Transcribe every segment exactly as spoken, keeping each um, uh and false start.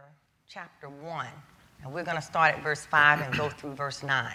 Peter chapter one, and we're going to start at verse five and go through verse nine.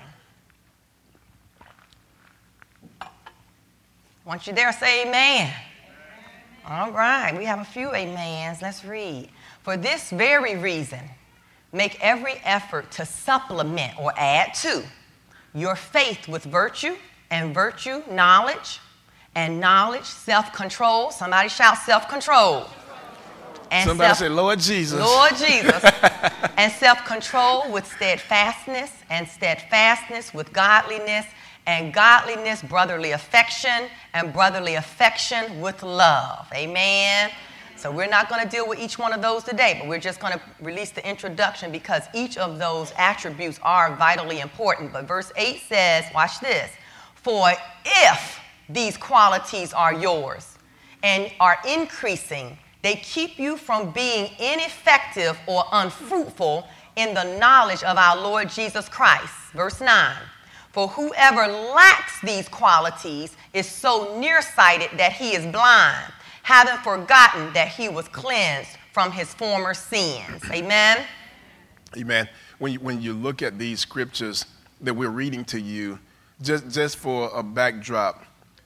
Once you're there, say amen. All right, we have a few amens. Let's read. For this very reason, make every effort to supplement or add to your faith with virtue, and virtue, knowledge, and knowledge, self-control. Somebody shout self-control. And Somebody self- say, Lord Jesus. Lord Jesus. And self-control with steadfastness, and steadfastness with godliness, and godliness, brotherly affection, and brotherly affection with love. Amen. So we're not going to deal with each one of those today, but we're just going to release the introduction because each of those attributes are vitally important. But verse eight says, watch this, for if these qualities are yours and are increasing, they keep you from being ineffective or unfruitful in the knowledge of our Lord Jesus Christ. Verse nine. For whoever lacks these qualities is so nearsighted that he is blind, having forgotten that he was cleansed from his former sins. Amen? Amen. When you, when you look at these scriptures that we're reading to you, just, just for a backdrop,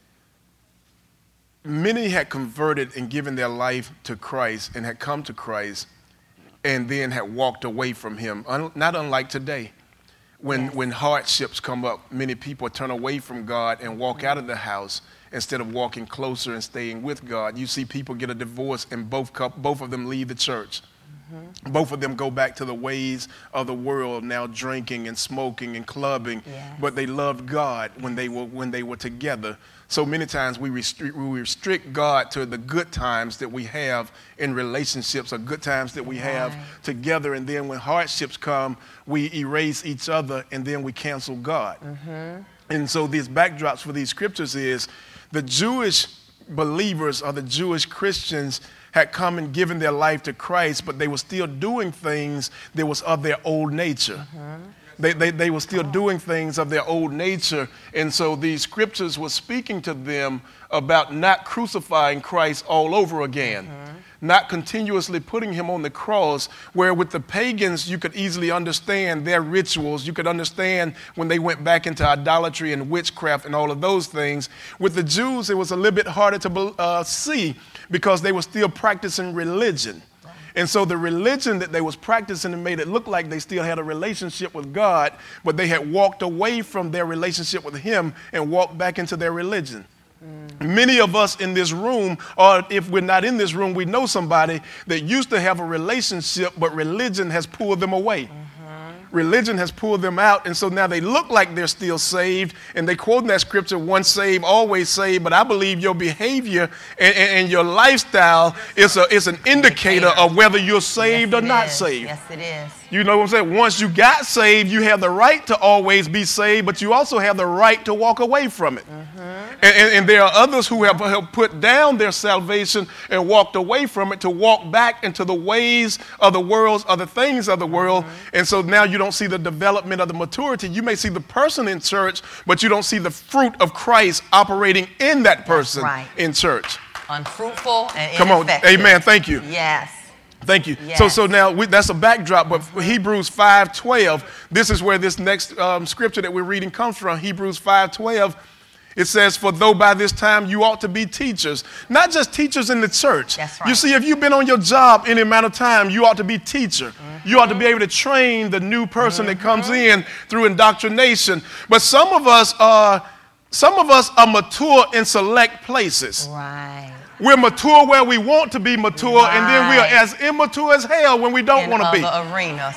many had converted and given their life to Christ and had come to Christ and then had walked away from him, Un, not unlike today. When, yes. when hardships come up, many people turn away from God and walk out of the house instead of walking closer and staying with God. You see people get a divorce and both, both of them leave the church. Mm-hmm. Both of them go back to the ways of the world, now drinking and smoking and clubbing, yes. but they loved God when they were, when they were together. So many times we restrict, we restrict God to the good times that we have in relationships or good times that we have right. together. And then when hardships come, we erase each other and then we cancel God. Mm-hmm. And so these backdrops for these scriptures is the Jewish believers or the Jewish Christians had come and given their life to Christ, but they were still doing things that was of their old nature. Mm-hmm. They, they, they were still doing things of their old nature. And so these scriptures were speaking to them about not crucifying Christ all over again, mm-hmm. not continuously putting him on the cross, where with the pagans, you could easily understand their rituals. You could understand when they went back into idolatry and witchcraft and all of those things. With the Jews, it was a little bit harder to uh, see because they were still practicing religion. And so the religion that they was practicing and made it look like they still had a relationship with God, but they had walked away from their relationship with him and walked back into their religion. Mm. Many of us in this room, or if we're not in this room, we know somebody that used to have a relationship, but religion has pulled them away. Mm. Religion has pulled them out, and so now they look like they're still saved, and they quote in that scripture, once saved, always saved, but I believe your behavior and, and, and your lifestyle is, a, is an indicator of whether you're saved yes, or not is. saved. Yes, it is. You know what I'm saying? Once you got saved, you have the right to always be saved, but you also have the right to walk away from it. Mm-hmm. And, and, and there are others who have, have put down their salvation and walked away from it to walk back into the ways of the world, of the things of the world. Mm-hmm. And so now you don't see the development of the maturity. You may see the person in church, but you don't see the fruit of Christ operating in that person right. in church. Unfruitful and Come on. Amen. Thank you. Yes. Thank you. Yes. So so now we, that's a backdrop, but Hebrews five twelve, this is where this next um, scripture that we're reading comes from. Hebrews five twelve, it says, for though by this time you ought to be teachers, not just teachers in the church. That's right. You see, if you've been on your job any amount of time, you ought to be teacher. Mm-hmm. You ought to be able to train the new person mm-hmm. that comes in through indoctrination. But some of us are, some of us are mature in select places. Right. We're mature where we want to be mature, right. and then we are as immature as hell when we don't want to be. In other arenas.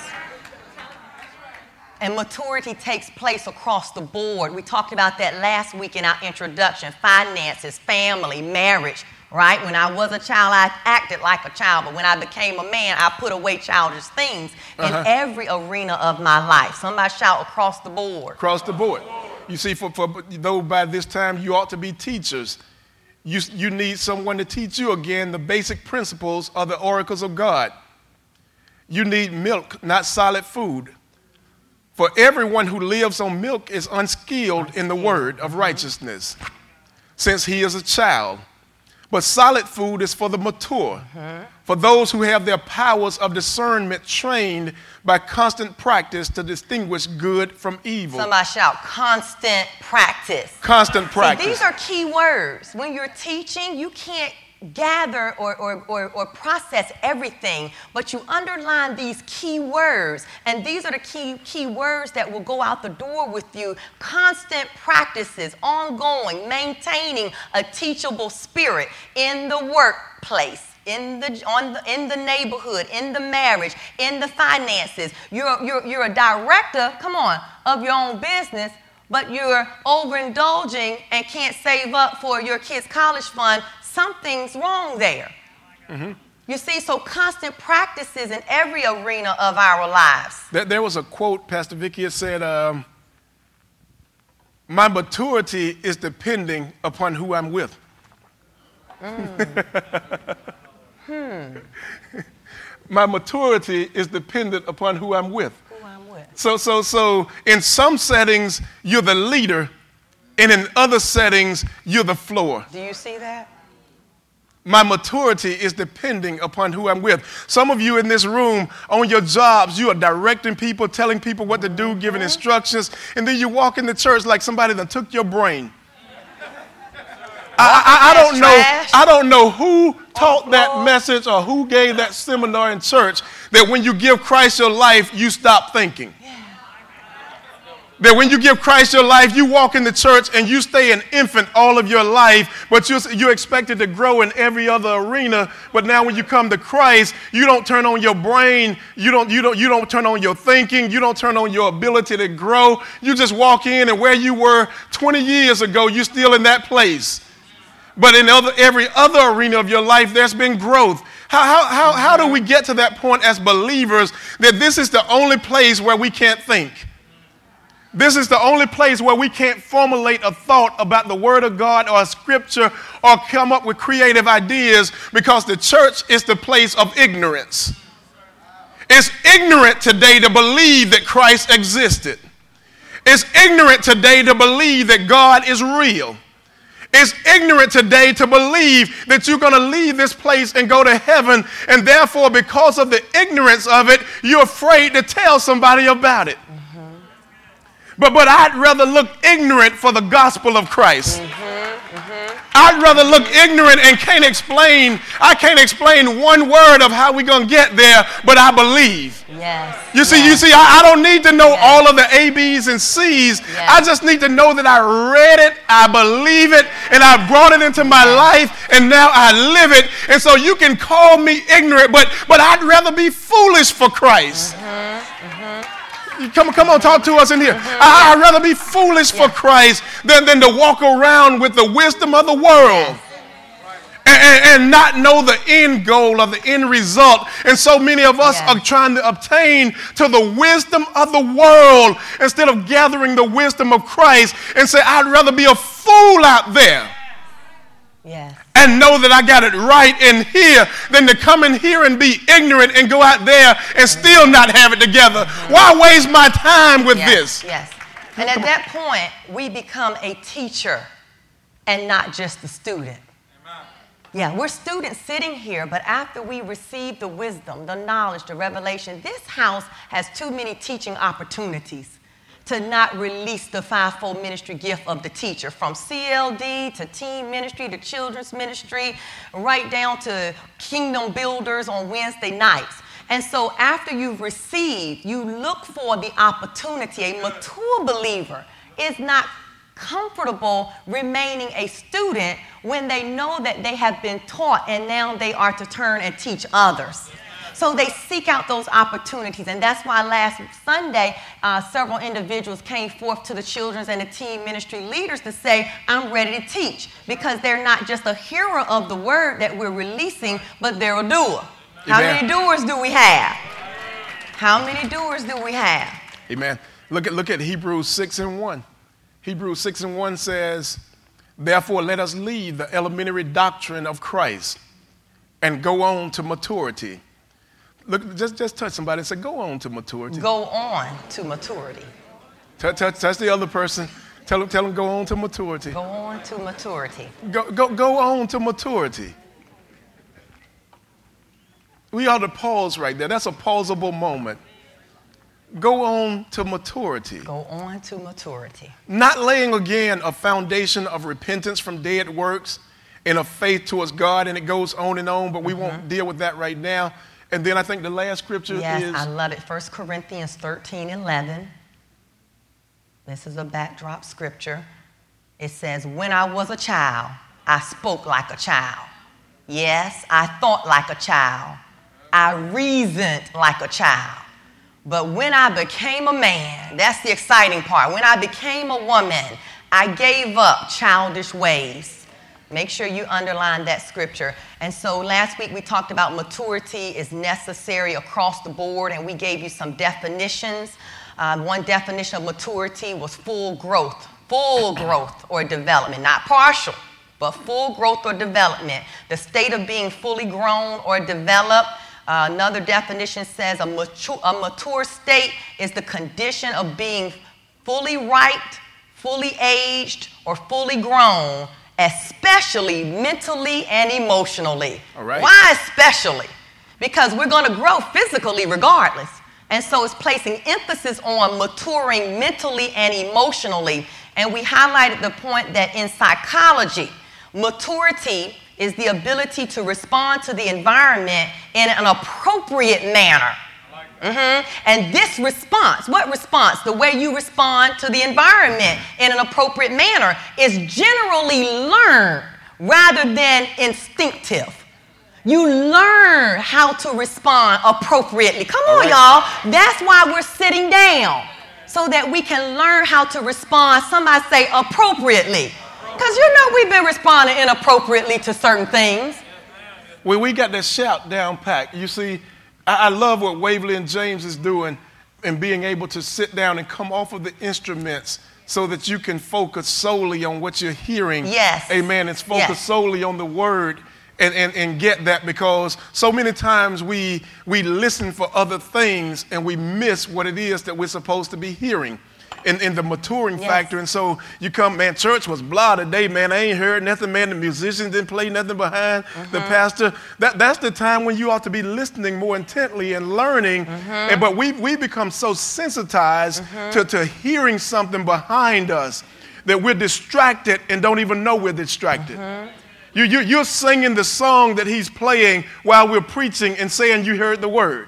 And maturity takes place across the board. We talked about that last week in our introduction. Finances, family, marriage, right? When I was a child, I acted like a child. But when I became a man, I put away childish things uh-huh. in every arena of my life. Somebody shout across the board. Across the board. You see, for, for though by this time you ought to be teachers, You, you need someone to teach you again the basic principles of the oracles of God. You need milk, not solid food. For everyone who lives on milk is unskilled in the word of righteousness, since he is a child. But solid food is for the mature, for those who have their powers of discernment trained by constant practice to distinguish good from evil. Somebody shout, constant practice. Constant practice. So these are key words. When you're teaching, you can't gather or, or, or, or process everything, but you underline these key words. And these are the key, key words that will go out the door with you. Constant practices, ongoing, maintaining a teachable spirit in the workplace, in the, on the, in the neighborhood, in the marriage, in the finances. You're, you're, you're a director, come on, of your own business, but you're overindulging and can't save up for your kids' college fund. Something's wrong there. Mm-hmm. You see, so constant practices in every arena of our lives. There, there was a quote, Pastor Vicki had said, um, my maturity is depending upon who I'm with. Mm. hmm. My maturity is dependent upon who I'm with. Who I'm with. So, so, so in some settings, you're the leader, and in other settings, you're the floor. Do you see that? My maturity is depending upon who I'm with. Some of you in this room, on your jobs, you are directing people, telling people what to do, giving instructions, and then you walk in the church like somebody that took your brain. I, I, I don't know. I don't know who taught that message or who gave that seminar in church that when you give Christ your life, you stop thinking. That when you give Christ your life, you walk in the church and you stay an infant all of your life, but you're, you're expected to grow in every other arena. But now when you come to Christ, you don't turn on your brain, you don't, you don't, you don't turn on your thinking, you don't turn on your ability to grow. You just walk in, and where you were twenty years ago, you're still in that place. But in other, every other arena of your life, there's been growth. How, how, how, how do we get to that point as believers that this is the only place where we can't think? This is the only place where we can't formulate a thought about the Word of God or a scripture or come up with creative ideas, because the church is the place of ignorance. It's ignorant today to believe that Christ existed. It's ignorant today to believe that God is real. It's ignorant today to believe that you're going to leave this place and go to heaven, and therefore, because of the ignorance of it, you're afraid to tell somebody about it. But, but I'd rather look ignorant for the gospel of Christ. Mm-hmm, mm-hmm. I'd rather look ignorant and can't explain, I can't explain one word of how we're going to get there, but I believe. Yes. You see, yes. you see, I, I don't need to know yes. all of the A, B's, and C's. Yes. I just need to know that I read it, I believe it, and I brought it into my life, and now I live it. And so you can call me ignorant, but, but I'd rather be foolish for Christ. Mm-hmm, mm-hmm. Come, come on, talk to us in here. Mm-hmm. I, I'd rather be foolish yeah. for Christ than, than to walk around with the wisdom of the world and, and, and not know the end goal or the end result. And so many of us yeah. are trying to obtain to the wisdom of the world instead of gathering the wisdom of Christ, and say, I'd rather be a fool out there. Yes. And know that I got it right in here than to come in here and be ignorant and go out there and still not have it together. Why waste my time with yes, this? Yes. And at that point, we become a teacher and not just a student. Yeah, we're students sitting here, but after we receive the wisdom, the knowledge, the revelation, this house has too many teaching opportunities to not release the fivefold ministry gift of the teacher, from C L D to teen ministry to children's ministry, right down to kingdom builders on Wednesday nights. And so after you've received, you look for the opportunity. A mature believer is not comfortable remaining a student when they know that they have been taught and now they are to turn and teach others. So they seek out those opportunities. And that's why last Sunday, uh, several individuals came forth to the children's and the teen ministry leaders to say, I'm ready to teach. Because they're not just a hearer of the word that we're releasing, but they're a doer. How Amen. Many doers do we have? How many doers do we have? Amen. Look at, look at Hebrews six and one. Hebrews six and one says, therefore let us leave the elementary doctrine of Christ and go on to maturity. Look, just, just touch somebody and say, go on to maturity. Go on to maturity. Touch, touch, touch the other person. Tell them, tell them, go on to maturity. Go on to maturity. Go, go, go on to maturity. we ought to pause right there. That's a pausable moment. Go on to maturity. Go on to maturity. Not laying again a foundation of repentance from dead works and of faith towards God, and it goes on and on, but we mm-hmm. won't deal with that right now. And then I think the last scripture yes, is... Yes, I love it. First Corinthians thirteen eleven. This is a backdrop scripture. It says, when I was a child, I spoke like a child. Yes, I thought like a child. I reasoned like a child. But when I became a man, that's the exciting part. When I became a woman, I gave up childish ways. Make sure you underline that scripture. And so last week we talked about maturity is necessary across the board, and we gave you some definitions. Um, one definition of maturity was full growth, full growth or development, not partial, but full growth or development, the state of being fully grown or developed. Uh, another definition says a mature, a mature state is the condition of being fully ripe, fully aged, or fully grown, especially mentally and emotionally. All right. Why especially? Because we're going to grow physically regardless. And so it's placing emphasis on maturing mentally and emotionally. And we highlighted the point that in psychology, maturity is the ability to respond to the environment in an appropriate manner. Mm-hmm. And this response, what response? The way you respond to the environment in an appropriate manner is generally learned rather than instinctive. You learn how to respond appropriately. Come on, right, y'all. That's why we're sitting down, so that we can learn how to respond, somebody say appropriately. Because you know we've been responding inappropriately to certain things. Well, we got that shout down pat. You see, I, I love what Waverly and James is doing and being able to sit down and come off of the instruments so that you can focus solely on what you're hearing. Yes. Amen. It's focused yes. solely on the word and, and, and get that, because so many times we, we listen for other things and we miss what it is that we're supposed to be hearing. In, in the maturing yes. factor. And so you come, man, church was blah today, man. I ain't heard nothing, man. The musicians didn't play nothing behind mm-hmm. the pastor. That, that's the time when you ought to be listening more intently and learning. Mm-hmm. And, but we, we become so sensitized mm-hmm. to, to hearing something behind us that we're distracted and don't even know we're distracted. Mm-hmm. You, you, you're singing the song that he's playing while we're preaching and saying you heard the word.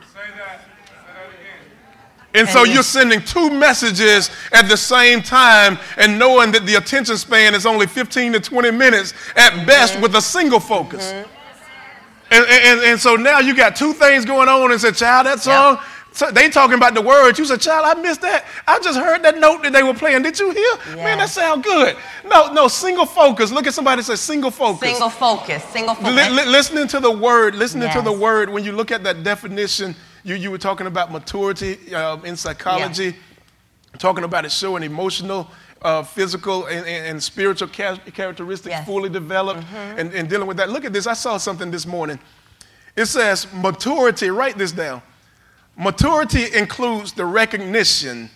And so you're sending two messages at the same time and knowing that the attention span is only fifteen to twenty minutes at best mm-hmm. with a single focus. Mm-hmm. And, and, and so now you got two things going on and said, child, that song, yep. so they talking about the words. You said, child, I missed that. I just heard that note that they were playing. Did you hear? Yes. Man, that sound good. No, no, single focus. Look at somebody that says single focus. Single focus, single focus. Li- li- listening to the word, listening yes. to the word, when you look at that definition, You, you were talking about maturity uh, in psychology, yeah. talking about it showing emotional, uh, physical, and, and, and spiritual ca- characteristics yes. fully developed mm-hmm. and, and dealing with that. Look at this. I saw something this morning. It says maturity, write this down. Maturity includes the recognition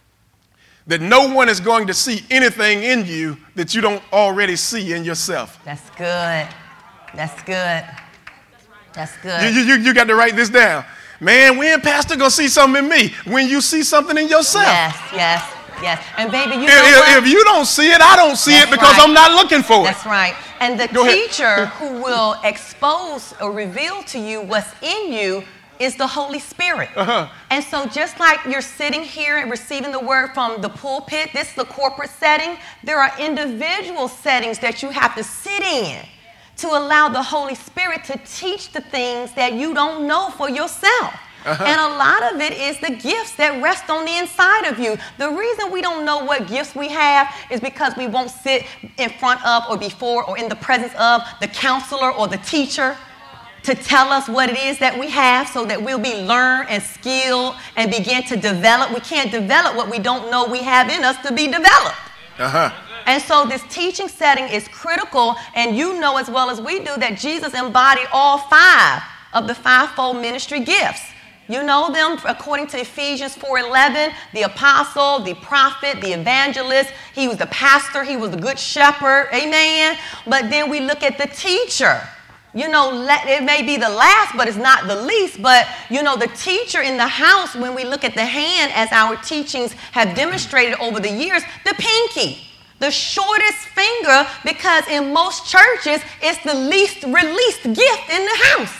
that no one is going to see anything in you that you don't already see in yourself. That's good. That's good. That's good. You, you, you got to write this down. Man, when Pastor gonna see something in me? When you see something in yourself. Yes, yes, yes. And baby, you if, know if, what? if you don't see it, I don't see That's it because right. I'm not looking for it. That's right. And the Go teacher ahead. who will expose or reveal to you what's in you is the Holy Spirit. Uh-huh. And so just like you're sitting here and receiving the word from the pulpit, this is the corporate setting, there are individual settings that you have to sit in to allow the Holy Spirit to teach the things that you don't know for yourself. Uh-huh. And a lot of it is the gifts that rest on the inside of you. The reason we don't know what gifts we have is because we won't sit in front of or before or in the presence of the counselor or the teacher to tell us what it is that we have so that we'll be learned and skilled and begin to develop. We can't develop what we don't know we have in us to be developed. Uh-huh. And so this teaching setting is critical, and you know as well as we do that Jesus embodied all five of the fivefold ministry gifts. You know them according to Ephesians four eleven, the apostle, the prophet, the evangelist. He was the pastor. He was the good shepherd. Amen. But then we look at the teacher. You know, let, it may be the last, but it's not the least. But, you know, the teacher in the house, when we look at the hand, as our teachings have demonstrated over the years, the pinky, the shortest finger, because in most churches, it's the least released gift in the house.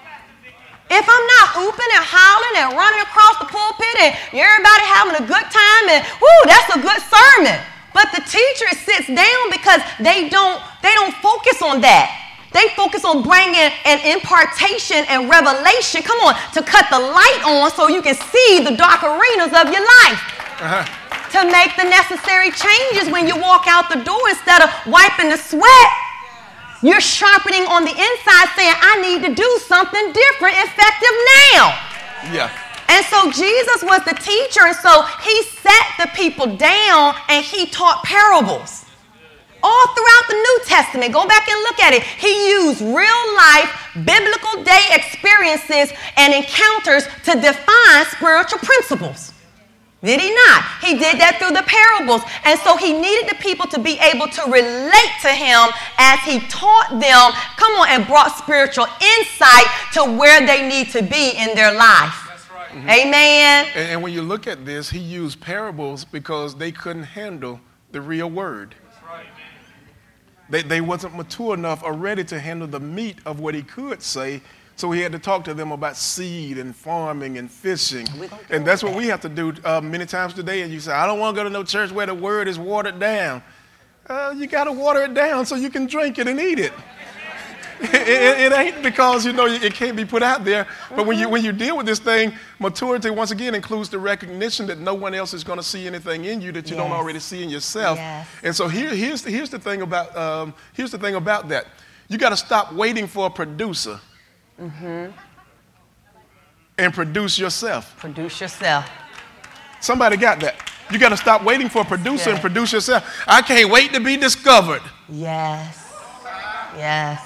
If I'm not hooping and hollering and running across the pulpit and everybody having a good time and, whoo, that's a good sermon. But the teacher sits down because they don't, they don't focus on that. They focus on bringing an impartation and revelation, come on, to cut the light on so you can see the dark arenas of your life. Uh-huh. To make the necessary changes when you walk out the door instead of wiping the sweat. You're sharpening on the inside saying, I need to do something different, effective now. Yeah. And so Jesus was the teacher, and so he sat the people down and he taught parables. All throughout the New Testament, go back and look at it. He used real life, biblical day experiences and encounters to define spiritual principles. Did he not? He did that through the parables. And so he needed the people to be able to relate to him as he taught them, come on, and brought spiritual insight to where they need to be in their life. That's right. Mm-hmm. Amen. And, and when you look at this, he used parables because they couldn't handle the real word. That's right. They, they wasn't mature enough or ready to handle the meat of what he could say. So he had to talk to them about seed and farming and fishing. And that's what we have to do uh, many times today. And you say, I don't want to go to no church where the word is watered down. Uh, you got to water it down so you can drink it and eat it. it, it. It ain't because, you know, it can't be put out there. But when you when you deal with this thing, maturity, once again, includes the recognition that no one else is going to see anything in you that you yes. don't already see in yourself. Yes. And so here, here's, the, here's, the thing about, um, here's the thing about that. You got to stop waiting for a producer. Mm-hmm. And produce yourself. Produce yourself. Somebody got that. You got to stop waiting for a producer yeah. and produce yourself. I can't wait to be discovered. Yes. Yes.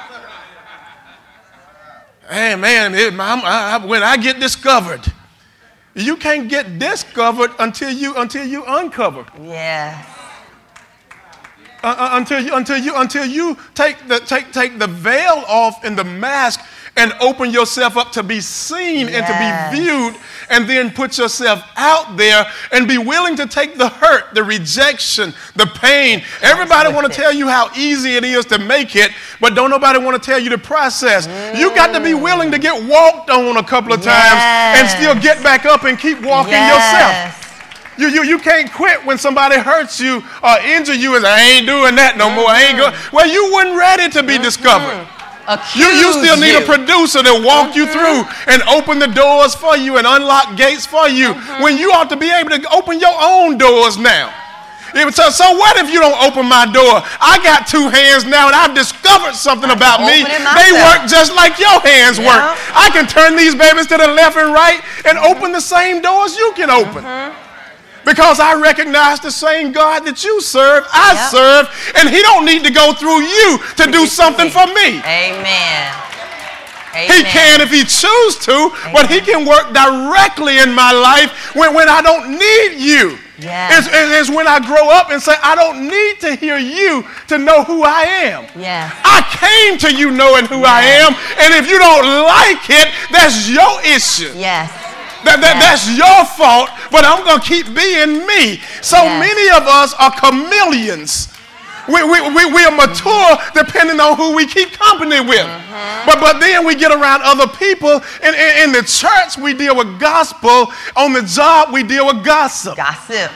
Hey, man, it, I, I, when I get discovered, you can't get discovered until you until you uncover. Yes. Uh, uh, until you until you until you take the take take the veil off and the mask and open yourself up to be seen yes. and to be viewed, and then put yourself out there and be willing to take the hurt, the rejection, the pain. Everybody want to tell you how easy it is to make it, but don't nobody want to tell you the process. Mm. You got to be willing to get walked on a couple of yes. times and still get back up and keep walking yes. yourself. You, you, you can't quit when somebody hurts you or injure you and say, I ain't doing that no mm-hmm. more. I ain't going. Well, you weren't ready to be mm-hmm. discovered. You, you still need you. a producer to walk mm-hmm. you through and open the doors for you and unlock gates for you mm-hmm. when you ought to be able to open your own doors now. So, so what if you don't open my door? I got two hands now and I've discovered something I about me. They work just like your hands yeah. work. I can turn these babies to the left and right and mm-hmm. open the same doors you can open. Mm-hmm. Because I recognize the same God that you serve, I yep. serve, and he don't need to go through you to do something for me. Amen. Amen. He can if he choose to, Amen. But he can work directly in my life when, when I don't need you. Yes. It's, it's when I grow up and say, I don't need to hear you to know who I am. Yes. I came to you knowing who yes. I am, and if you don't like it, that's your issue. Yes. That, that, yes. That's your fault, but I'm going to keep being me. So yes. many of us are chameleons. We, we, we, we are mature mm-hmm. depending on who we keep company with. Mm-hmm. But, but then we get around other people. In, in, in the church, we deal with gospel. On the job, we deal with gossip. Gossip.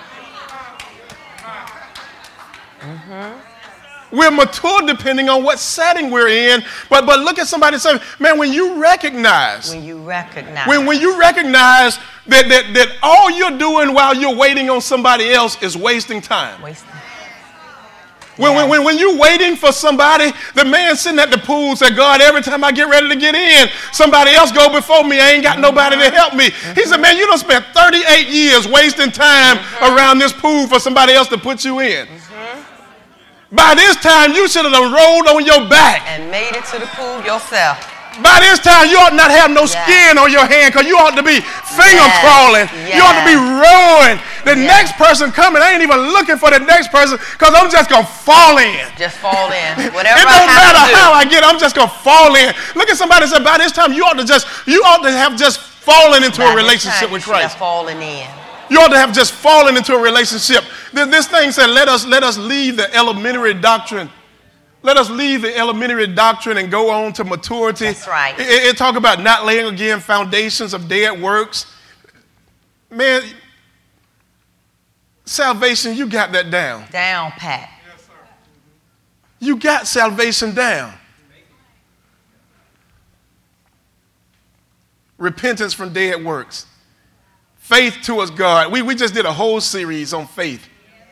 Mm-hmm. We're mature depending on what setting we're in. But but look at somebody and say, man, when you recognize. When you recognize. When, when you recognize that, that, that all you're doing while you're waiting on somebody else is wasting time. Wasting. When, yes. when, when, when you're waiting for somebody, the man sitting at the pool said, God, every time I get ready to get in, somebody else go before me. I ain't got mm-hmm. nobody to help me. Mm-hmm. He said, man, you done spent thirty-eight years wasting time mm-hmm. around this pool for somebody else to put you in. Mm-hmm. By this time, you should have rolled on your back. And made it to the pool yourself. By this time, you ought not have no yes. skin on your hand because you ought to be finger yes. crawling. Yes. You ought to be rowing The Yeah. next person coming, I ain't even looking for the next person because I'm just going to fall in. Just fall in. Whatever It I don't have matter to do. how I get, I'm just going to fall in. Look at somebody and say, by this time, you ought to just, you ought to have just fallen into By a this relationship time, with you should have Christ. fallen in. You ought to have just fallen into a relationship. This, this thing said, let us, let us leave the elementary doctrine. Let us leave the elementary doctrine and go on to maturity. That's right. It, it, it talk about not laying again foundations of dead works. Man, salvation, you got that down. Down pat. You got salvation down. Repentance from dead works. Faith towards God. We, we just did a whole series on faith.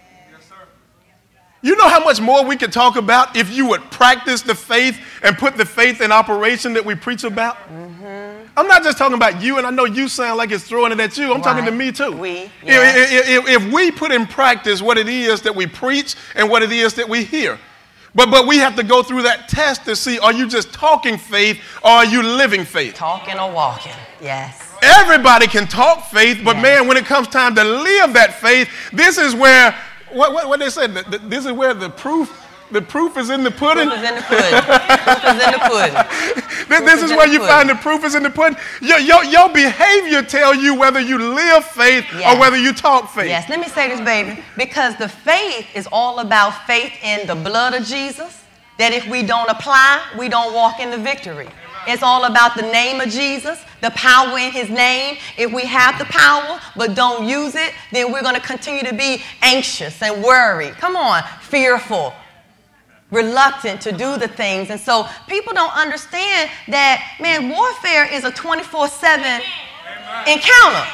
You know how much more we could talk about if you would practice the faith and put the faith in operation that we preach about? Mm-hmm. I'm not just talking about you, and I know you sound like it's throwing it at you. I'm Right. talking to me too. We, If- yes. if, if, if we put in practice what it is that we preach and what it is that we hear. But, but we have to go through that test to see, are you just talking faith or are you living faith? Talking or walking. Yes. Everybody can talk faith, but Yes. man, when it comes time to live that faith, this is where, what, what, what they said, the, the, this is where the proof, the proof is in the pudding. Proof is in the pudding. Proof is in the pudding. This, this is is in where the you pudding. find the proof is in the pudding. Your, your, your behavior tell you whether you live faith Yes. or whether you talk faith. Yes, let me say this, baby, because the faith is all about faith in the blood of Jesus, that if we don't apply, we don't walk in the victory. It's all about the name of Jesus, the power in his name. If we have the power but don't use it, then we're going to continue to be anxious and worried. Come on, fearful, reluctant to do the things. And so people don't understand that, man, warfare is a twenty-four seven encounter.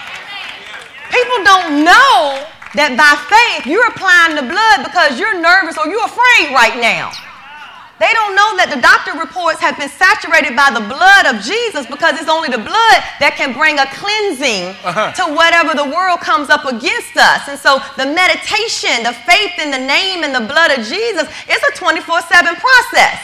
People don't know that by faith you're applying the blood because you're nervous or you're afraid right now. They don't know that the doctor reports have been saturated by the blood of Jesus because it's only the blood that can bring a cleansing Uh-huh. to whatever the world comes up against us. And so the meditation, the faith in the name and the blood of Jesus is a twenty-four seven process.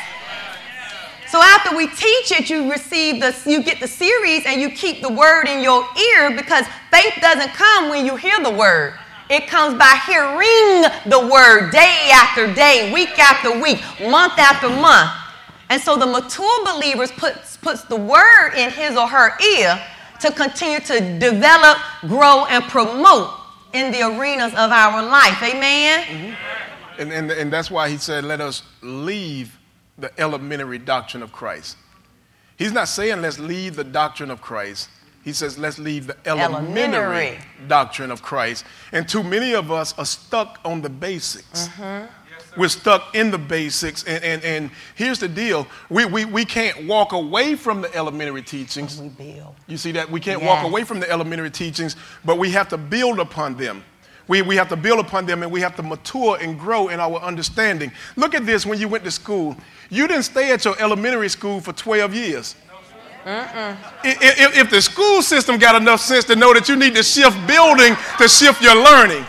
So after we teach it, you receive the, you get the series and you keep the word in your ear because faith doesn't come when you hear the word. It comes by hearing the word day after day, week after week, month after month. And so the mature believers puts, puts the word in his or her ear to continue to develop, grow, and promote in the arenas of our life. Amen? Mm-hmm. And, and, and that's why he said, let us leave the elementary doctrine of Christ. He's not saying let's leave the doctrine of Christ. He says, let's leave the elementary, Elementary. doctrine of Christ. And too many of us are stuck on the basics. Mm-hmm. We're stuck in the basics. And, and, and here's the deal. We, we, we can't walk away from the elementary teachings. We build. You see that? We can't Yes. walk away from the elementary teachings, but we have to build upon them. We, we have to build upon them and we have to mature and grow in our understanding. Look at this when you went to school. You didn't stay at your elementary school for twelve years. If, if, if the school system got enough sense to know that you need to shift building to shift your learning,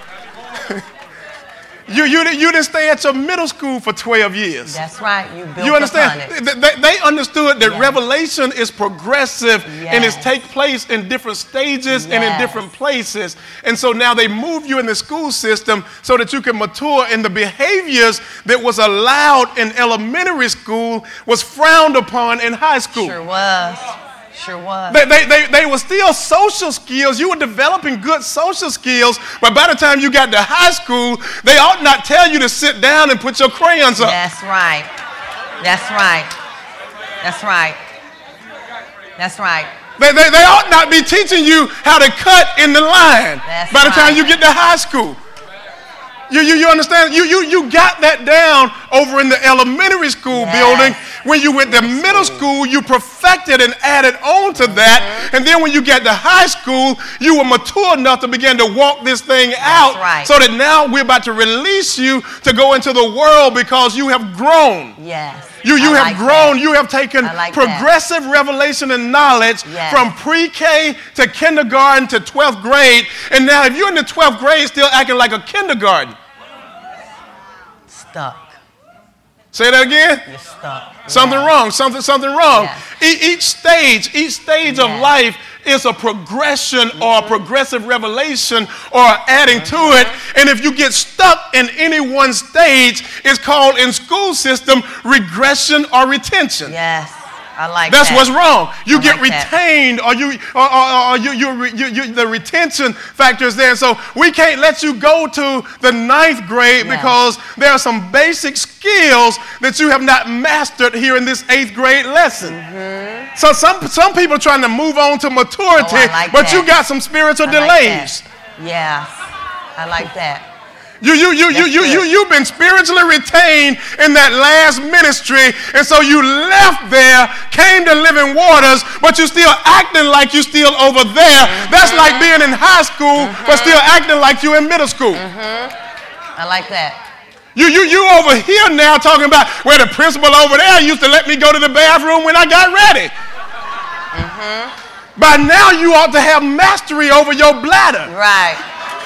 you, you, didn't- you didn't stay at your middle school for twelve years. That's right. You built You understand? upon it. They, they- they understood that Yes. revelation is progressive and it's Yes. take place in different stages and in Yes. different places. And so now they move you in the school system so that you can mature, and the behaviors that was allowed in elementary school was frowned upon in high school. Sure was. Sure was. They, they, they, they were still social skills. You were developing good social skills, but by the time you got to high school, they ought not tell you to sit down and put your crayons up. That's right. That's right. That's right. That's right. They, they, they ought not be teaching you how to cut in the line That's by the time right. you get to high school. You, you, you understand? You, you, you got that down over in the elementary school Yes. building. When you went to middle school, you perfected and added on to that. Mm-hmm. And then when you got to high school, you were mature enough to begin to walk this thing out. right. So that now we're about to release you to go into the world because you have grown. Yes. You, you I have like grown. that. You have taken I like progressive revelation and knowledge Yes. from pre-K to kindergarten to twelfth grade. And now if you're in the twelfth grade still acting like a kindergarten. Stuck. Say that again? You're stuck. Something Yeah. wrong. Something, something wrong. Yes. E- each stage, each stage of Yes. life It's a progression mm-hmm. or a progressive revelation or adding mm-hmm. to it. And if you get stuck in any one stage, it's called in school system regression or retention. Yes. I like That's that. what's wrong. You I get like retained, that. or you, or, or, or you, you, you, you, the retention factor is there. So we can't let you go to the ninth grade yeah. because there are some basic skills that you have not mastered here in this eighth grade lesson. Mm-hmm. So some some people are trying to move on to maturity, oh, like but that. you got some spiritual I delays. Like yes, I like that. You, you, you, you, you, you, you've been spiritually retained in that last ministry, and so you left there, came to Living Waters, but you're still acting like you're still over there. Mm-hmm. That's like being in high school, mm-hmm. but still acting like you're in middle school. Mm-hmm. I like that. You, you, you over here now talking about where the principal over there used to let me go to the bathroom when I got ready. Mm-hmm. By now, you ought to have mastery over your bladder. Right.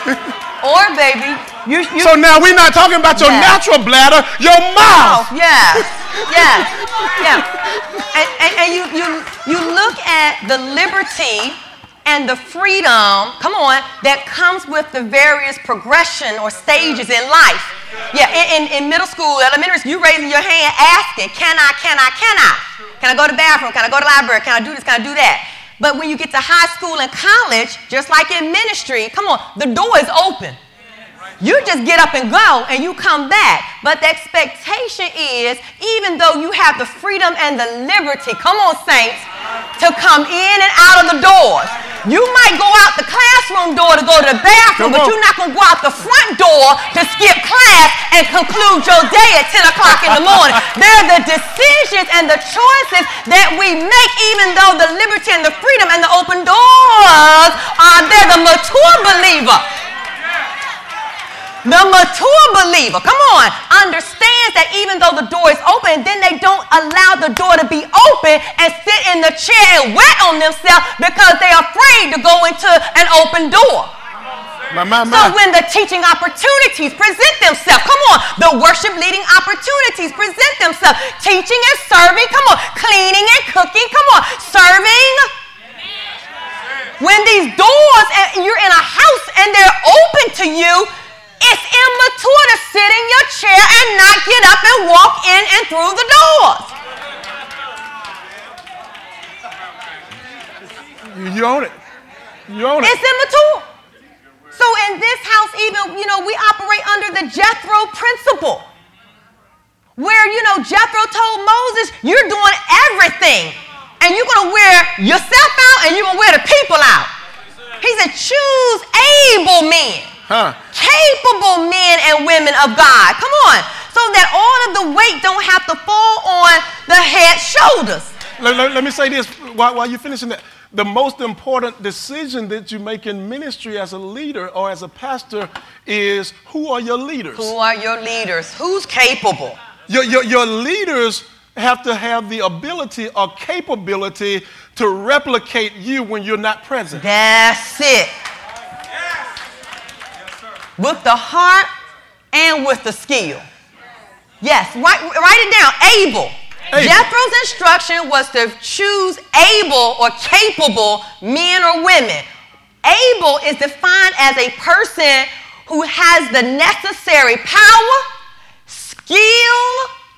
Or, baby, you, you... So now we're not talking about your yes. natural bladder, your mouth. Oh, yes, yes, yeah. And, and, and you, you, you look at the liberty and the freedom, come on, that comes with the various progression or stages in life. Yeah, in, in, in middle school, elementary school, you raising your hand asking, can I, can I, can I? Can I go to the bathroom? Can I go to the library? Can I do this? Can I do that? But when you get to high school and college, just like in ministry, come on, the door is open. You just get up and go and you come back. But the expectation is, even though you have the freedom and the liberty, come on, saints, to come in and out of the doors. You might go out the classroom door to go to the bathroom, but you're not going to go out the front door to skip class and conclude your day at ten o'clock in the morning. They're the decisions and the choices that we make, even though the liberty and the freedom and the open doors are there. The mature believer, the mature believer, come on, understands that even though the door is open, then they don't allow the door to be open and sit in the chair and wet on themselves because they're afraid to go into an open door. My, my, my. So when the teaching opportunities present themselves, come on, the worship leading opportunities present themselves, teaching and serving, come on, cleaning and cooking, come on, serving. When these doors, and you're in a house and they're open to you, it's immature to sit in your chair and not get up and walk in and through the doors. You own it. You own it. It's immature. So in this house, even, you know, we operate under the Jethro principle, where, you know, Jethro told Moses, you're doing everything, and you're going to wear yourself out and you're going to wear the people out. He said, choose able men. Huh. Capable men and women of God. Come on. So that all of the weight don't have to fall on the head's shoulders. Let, let, let me say this while, while you're finishing that. The most important decision that you make in ministry as a leader or as a pastor is, who are your leaders? Who are your leaders? Who's capable? Your, your, your leaders have to have the ability or capability to replicate you when you're not present. That's it. With the heart and with the skill. Yes, write, write it down, able. able. Jethro's instruction was to choose able or capable men or women. Able is defined as a person who has the necessary power, skill,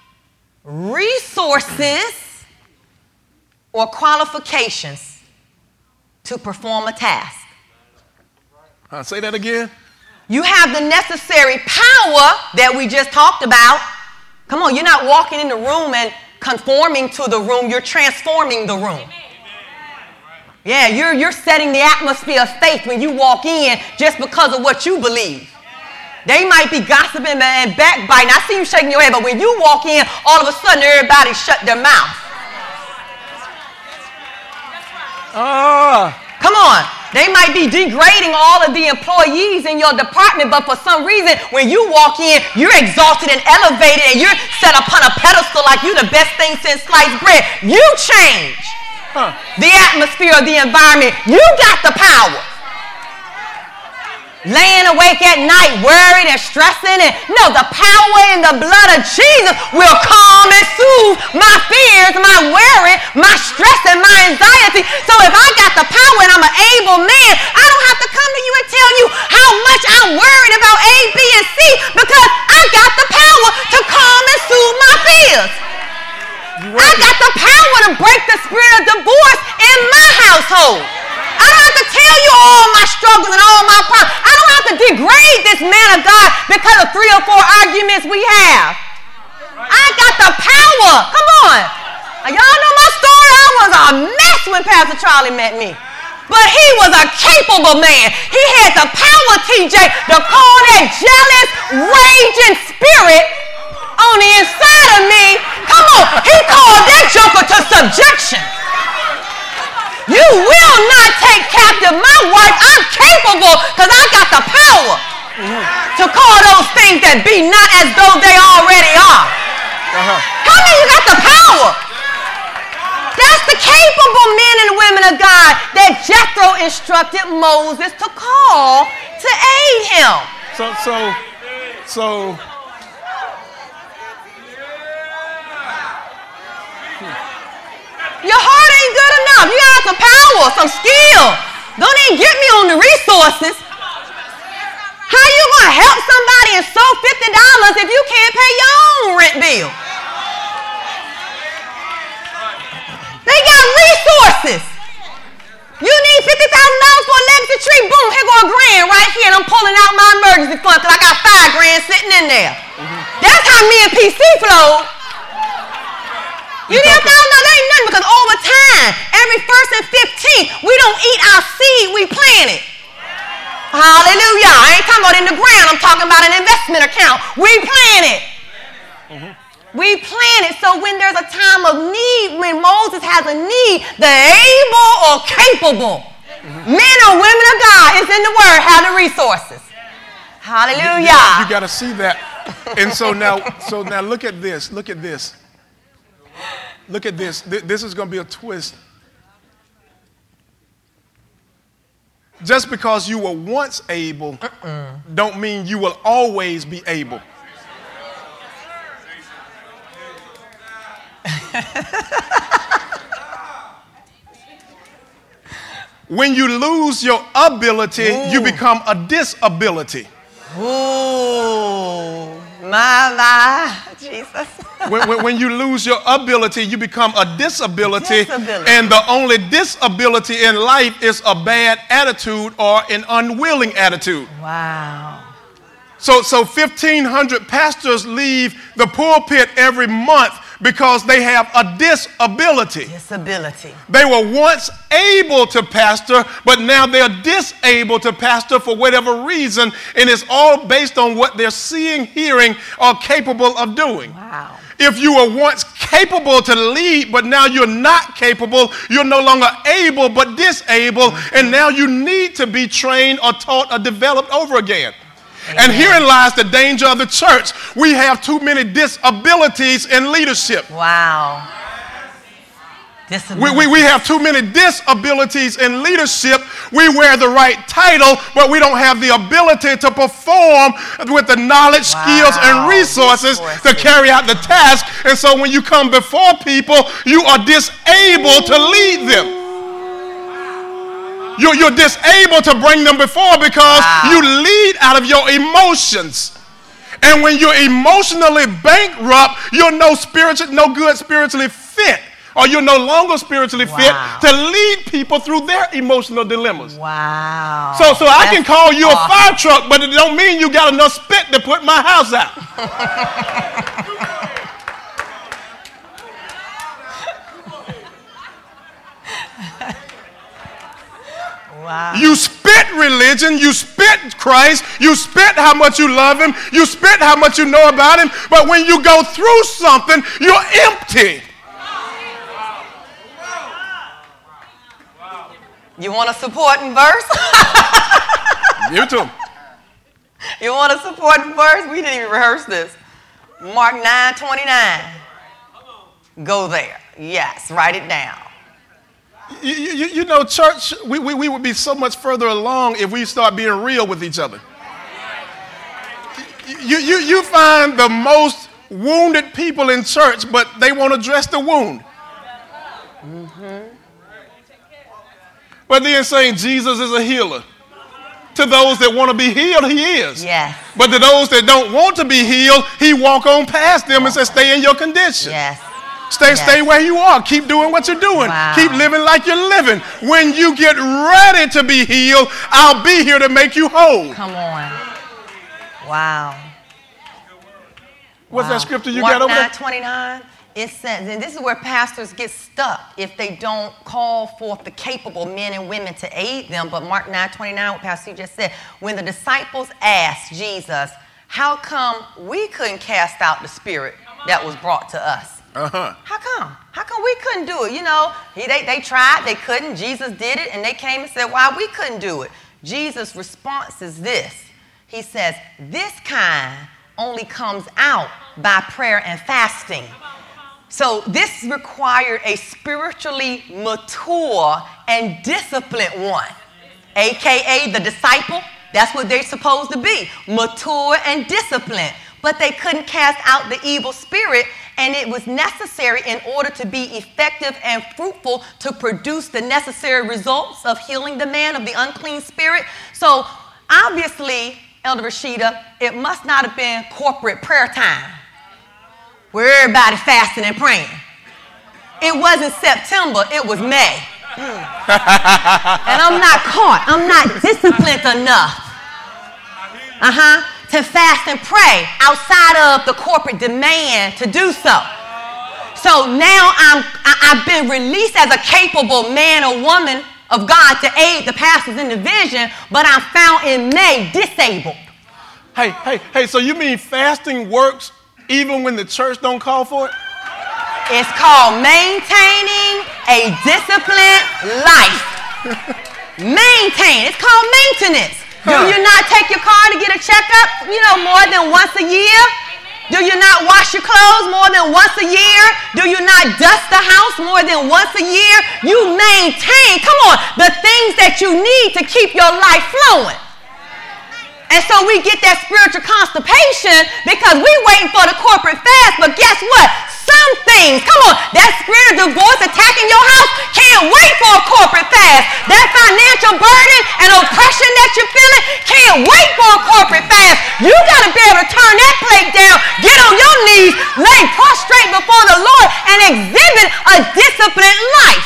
resources, or qualifications to perform a task. I'll say that again. You have the necessary power that we just talked about. Come on, you're not walking in the room and conforming to the room. You're transforming the room. Yeah, you're, you're setting the atmosphere of faith when you walk in just because of what you believe. They might be gossiping and backbiting. I see you shaking your head, but when you walk in, all of a sudden everybody shut their mouth. Ah. Come on. They might be degrading all of the employees in your department, but for some reason, when you walk in, you're exalted and elevated, and you're set upon a pedestal like you're the best thing since sliced bread. You change huh. the atmosphere of the environment. You got the power. laying awake at night, worried and stressing. And no, the power in the blood of Jesus will calm and soothe my fears, my worry, my stress, and my anxiety. So if I got the power and I'm an able man, I don't have to come to you and tell you how much I'm worried about A, B, and C, because I got the power to calm and soothe my fears. I got the power to break the spirit of divorce in my household. I don't have to tell you all my struggles and all my problems. I don't have to degrade this man of God because of three or four arguments we have. I got the power. Come on. Y'all know my story. I was a mess when Pastor Charlie met me. But he was a capable man. He had the power, T J, to call that jealous, raging spirit on the inside of me. Come on. He called that joker to subjection. You will not take captive my wife. I'm capable because I got the power mm-hmm. to call those things that be not as though they already are. Uh-huh. How many you got the power? That's the capable men and women of God that Jethro instructed Moses to call to aid him. So, so, so. Your heart ain't good enough. You got some power, some skill. Don't even get me on the resources. How you gonna help somebody and sow fifty dollars if you can't pay your own rent bill? They got resources. You need fifty thousand dollars for a legacy tree. Boom, here go a grand right here, and I'm pulling out my emergency fund because I got five grand sitting in there. Mm-hmm. That's how me and P C flowed. You didn't know that ain't nothing because over time, every first and fifteenth, we don't eat our seed, we plant it. Hallelujah. I ain't talking about in the ground. I'm talking about an investment account. We plant it. Mm-hmm. We plant it so when there's a time of need, when Moses has a need, the able or capable mm-hmm. men or women of God is in the word, have the resources. Hallelujah. You, you, you got to see that. And so now, so now look at this. Look at this. Look at this. This is going to be a twist. Just because you were once able uh-uh. don't mean you will always be able. When you lose your ability, Ooh. you become a disability. Ooh, my, my, Jesus. when, when, when you lose your ability, you become a disability, disability. And the only disability in life is a bad attitude or an unwilling attitude. Wow. So, so fifteen hundred pastors leave the pulpit every month because they have a disability. Disability. They were once able to pastor, but now they're disabled to pastor for whatever reason, and it's all based on what they're seeing, hearing, or capable of doing. Wow. If you were once capable to lead, but now you're not capable, you're no longer able but disabled, mm-hmm. and now you need to be trained or taught or developed over again. Amen. And herein lies the danger of the church. We have too many disabilities in leadership. Wow. We, we, we have too many disabilities in leadership. We wear the right title, but we don't have the ability to perform with the knowledge, wow. skills, and resources to carry out the task. And so when you come before people, you are disabled to lead them. You're, you're disabled to bring them before because wow. you lead out of your emotions. And when you're emotionally bankrupt, you're no spiritual, no good spiritually fit. Or you're no longer spiritually wow. fit to lead people through their emotional dilemmas. Wow. So, so I can call you awesome. a fire truck, but it don't mean you got enough spit to put my house out. Wow. You spit religion, you spit Christ, you spit how much you love him, you spit how much you know about him, but when you go through something, you're empty. You want a supporting verse? Give it to him. You want a supporting verse? We didn't even rehearse this. Mark nine twenty-nine. Go there. Yes, write it down. You, you, you know, church, we, we, we would be so much further along if we start being real with each other. You, you, you find the most wounded people in church, but they won't address the wound. Mm-hmm. But then saying Jesus is a healer. To those that want to be healed, he is. Yes. But to those that don't want to be healed, he walk on past them and says, stay in your condition. Yes. Stay, yes. stay where you are. Keep doing what you're doing. Wow. Keep living like you're living. When you get ready to be healed, I'll be here to make you whole. Come on. Wow. What's wow. that scripture you Mark got over there? nine twenty-nine. It says, and this is where pastors get stuck if they don't call forth the capable men and women to aid them. But Mark nine twenty-nine, what Pastor just said, when the disciples asked Jesus, how come we couldn't cast out the spirit that was brought to us? Uh-huh. How come? How come we couldn't do it? You know, he, they, they tried, they couldn't. Jesus did it, and they came and said, why we couldn't do it? Jesus' response is this. He says, this kind only comes out by prayer and fasting. So this required a spiritually mature and disciplined one, a k a the disciple. That's what they're supposed to be, mature and disciplined. But they couldn't cast out the evil spirit, and it was necessary in order to be effective and fruitful to produce the necessary results of healing the man of the unclean spirit. So obviously, Elder Rashida, it must not have been corporate prayer time, where everybody fasting and praying. It wasn't September, it was May. Mm. And I'm not caught, I'm not disciplined enough uh-huh, to fast and pray outside of the corporate demand to do so. So now I'm, I, I've been released as a capable man or woman of God to aid the pastors in the vision, but I'm found in May disabled. Hey, hey, hey, so you mean fasting works even when the church don't call for it? It's called maintaining a disciplined life. Maintain. It's called maintenance. Huh. Do you not take your car to get a checkup, you know, more than once a year? Do you not wash your clothes more than once a year? Do you not dust the house more than once a year? You maintain, come on, the things that you need to keep your life flowing. And so we get that spiritual constipation because we waiting for the corporate fast. But guess what? Some things, come on, that spirit of divorce attacking your house can't wait for a corporate fast. That financial burden and oppression that you're feeling can't wait for a corporate fast. You got to be able to turn that plate down, get on your knees, lay prostrate before the Lord, and exhibit a disciplined life.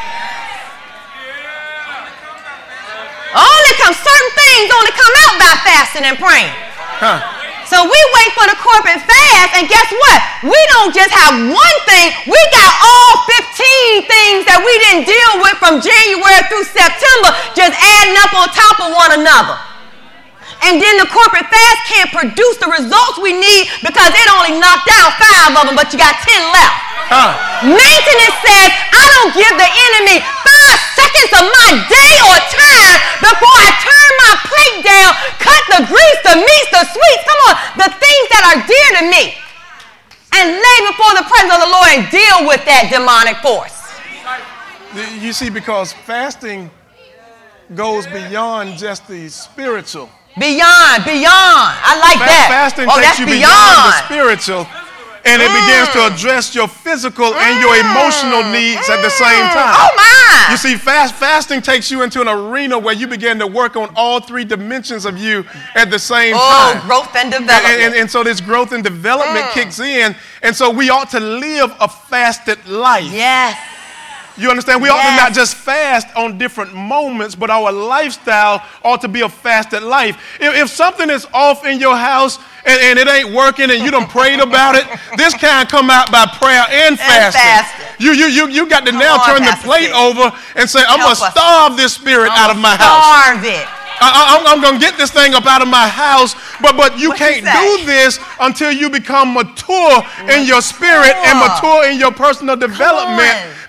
Only come, certain things only come out by fasting and praying. Huh. So we wait for the corporate fast, and guess what? We don't just have one thing. We got all fifteen things that we didn't deal with from January through September just adding up on top of one another. And then the corporate fast can't produce the results we need because it only knocked out five of them, but you got ten left. Huh. Maintenance says, I don't give the enemy five seconds of my day or time before I turn my plate down, cut the grease, the meats, the sweets, come on, the things that are dear to me, and lay before the presence of the Lord and deal with that demonic force. You see, because fasting goes beyond just the spiritual. Beyond, beyond. I like Fa- that. Fasting oh, takes that's you beyond. beyond the spiritual, and it mm. begins to address your physical mm. and your emotional needs mm. at the same time. Oh, my. You see, fast, fasting takes you into an arena where you begin to work on all three dimensions of you at the same oh, time. Oh, growth and development. And, and, and so this growth and development mm. kicks in, and so we ought to live a fasted life. Yes. You understand? We yes. ought to not just fast on different moments, but our lifestyle ought to be a fasted life. If, if something is off in your house and, and it ain't working and you done prayed about it, this kind come out by prayer and fasting. And fasting. You, you, you, you got to come now on, turn Pastor the plate Steve. over and say, I'm going to starve this spirit I'm out of my starve house. Starve it. I, I'm, I'm going to get this thing up out of my house, but, but you what can't you do this until you become mature, mature in your spirit and mature in your personal development.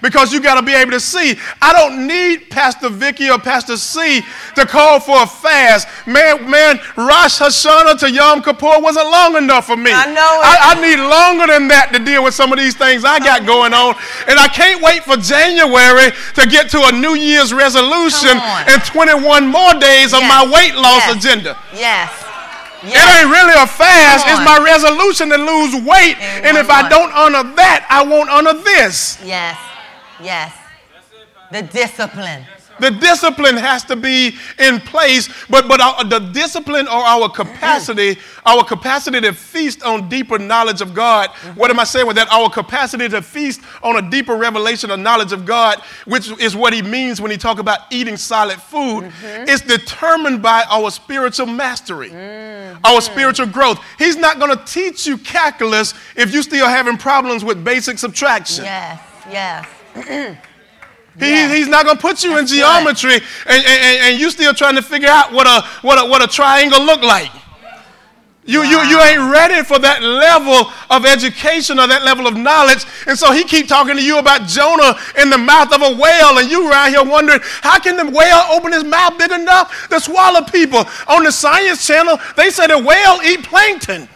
because you got to be able to see. I don't need Pastor Vicky or Pastor C to call for a fast. Man, man, Rosh Hashanah to Yom Kippur wasn't long enough for me. I know it. I, I need longer than that to deal with some of these things I got going on. And I can't wait for January to get to a New Year's resolution and twenty-one more days of Yes. my weight loss Yes. agenda. Yes. It Yes. ain't really a fast. Come It's on. my resolution to lose weight. In And one if I month. don't honor that, I won't honor this. Yes. Yes. The discipline. The discipline has to be in place, but but our, the discipline or our capacity, our capacity to feast on deeper knowledge of God. What am I saying with that? Our capacity to feast on a deeper revelation of knowledge of God, which is what he means when he talk about eating solid food, is determined by our spiritual mastery, our spiritual growth. He's not going to teach you calculus if you still having problems with basic subtraction. Yes. Yes. He, Yes. He's not going to put you That's in good. geometry and, and, and you still trying to figure out what a, what a, what a triangle look like. You, you, you Wow. ain't ready for that level of education or that level of knowledge. And so he keep talking to you about Jonah in the mouth of a whale, and you around here wondering, how can the whale open his mouth big enough to swallow people? On the Science Channel, they say the whale eat plankton.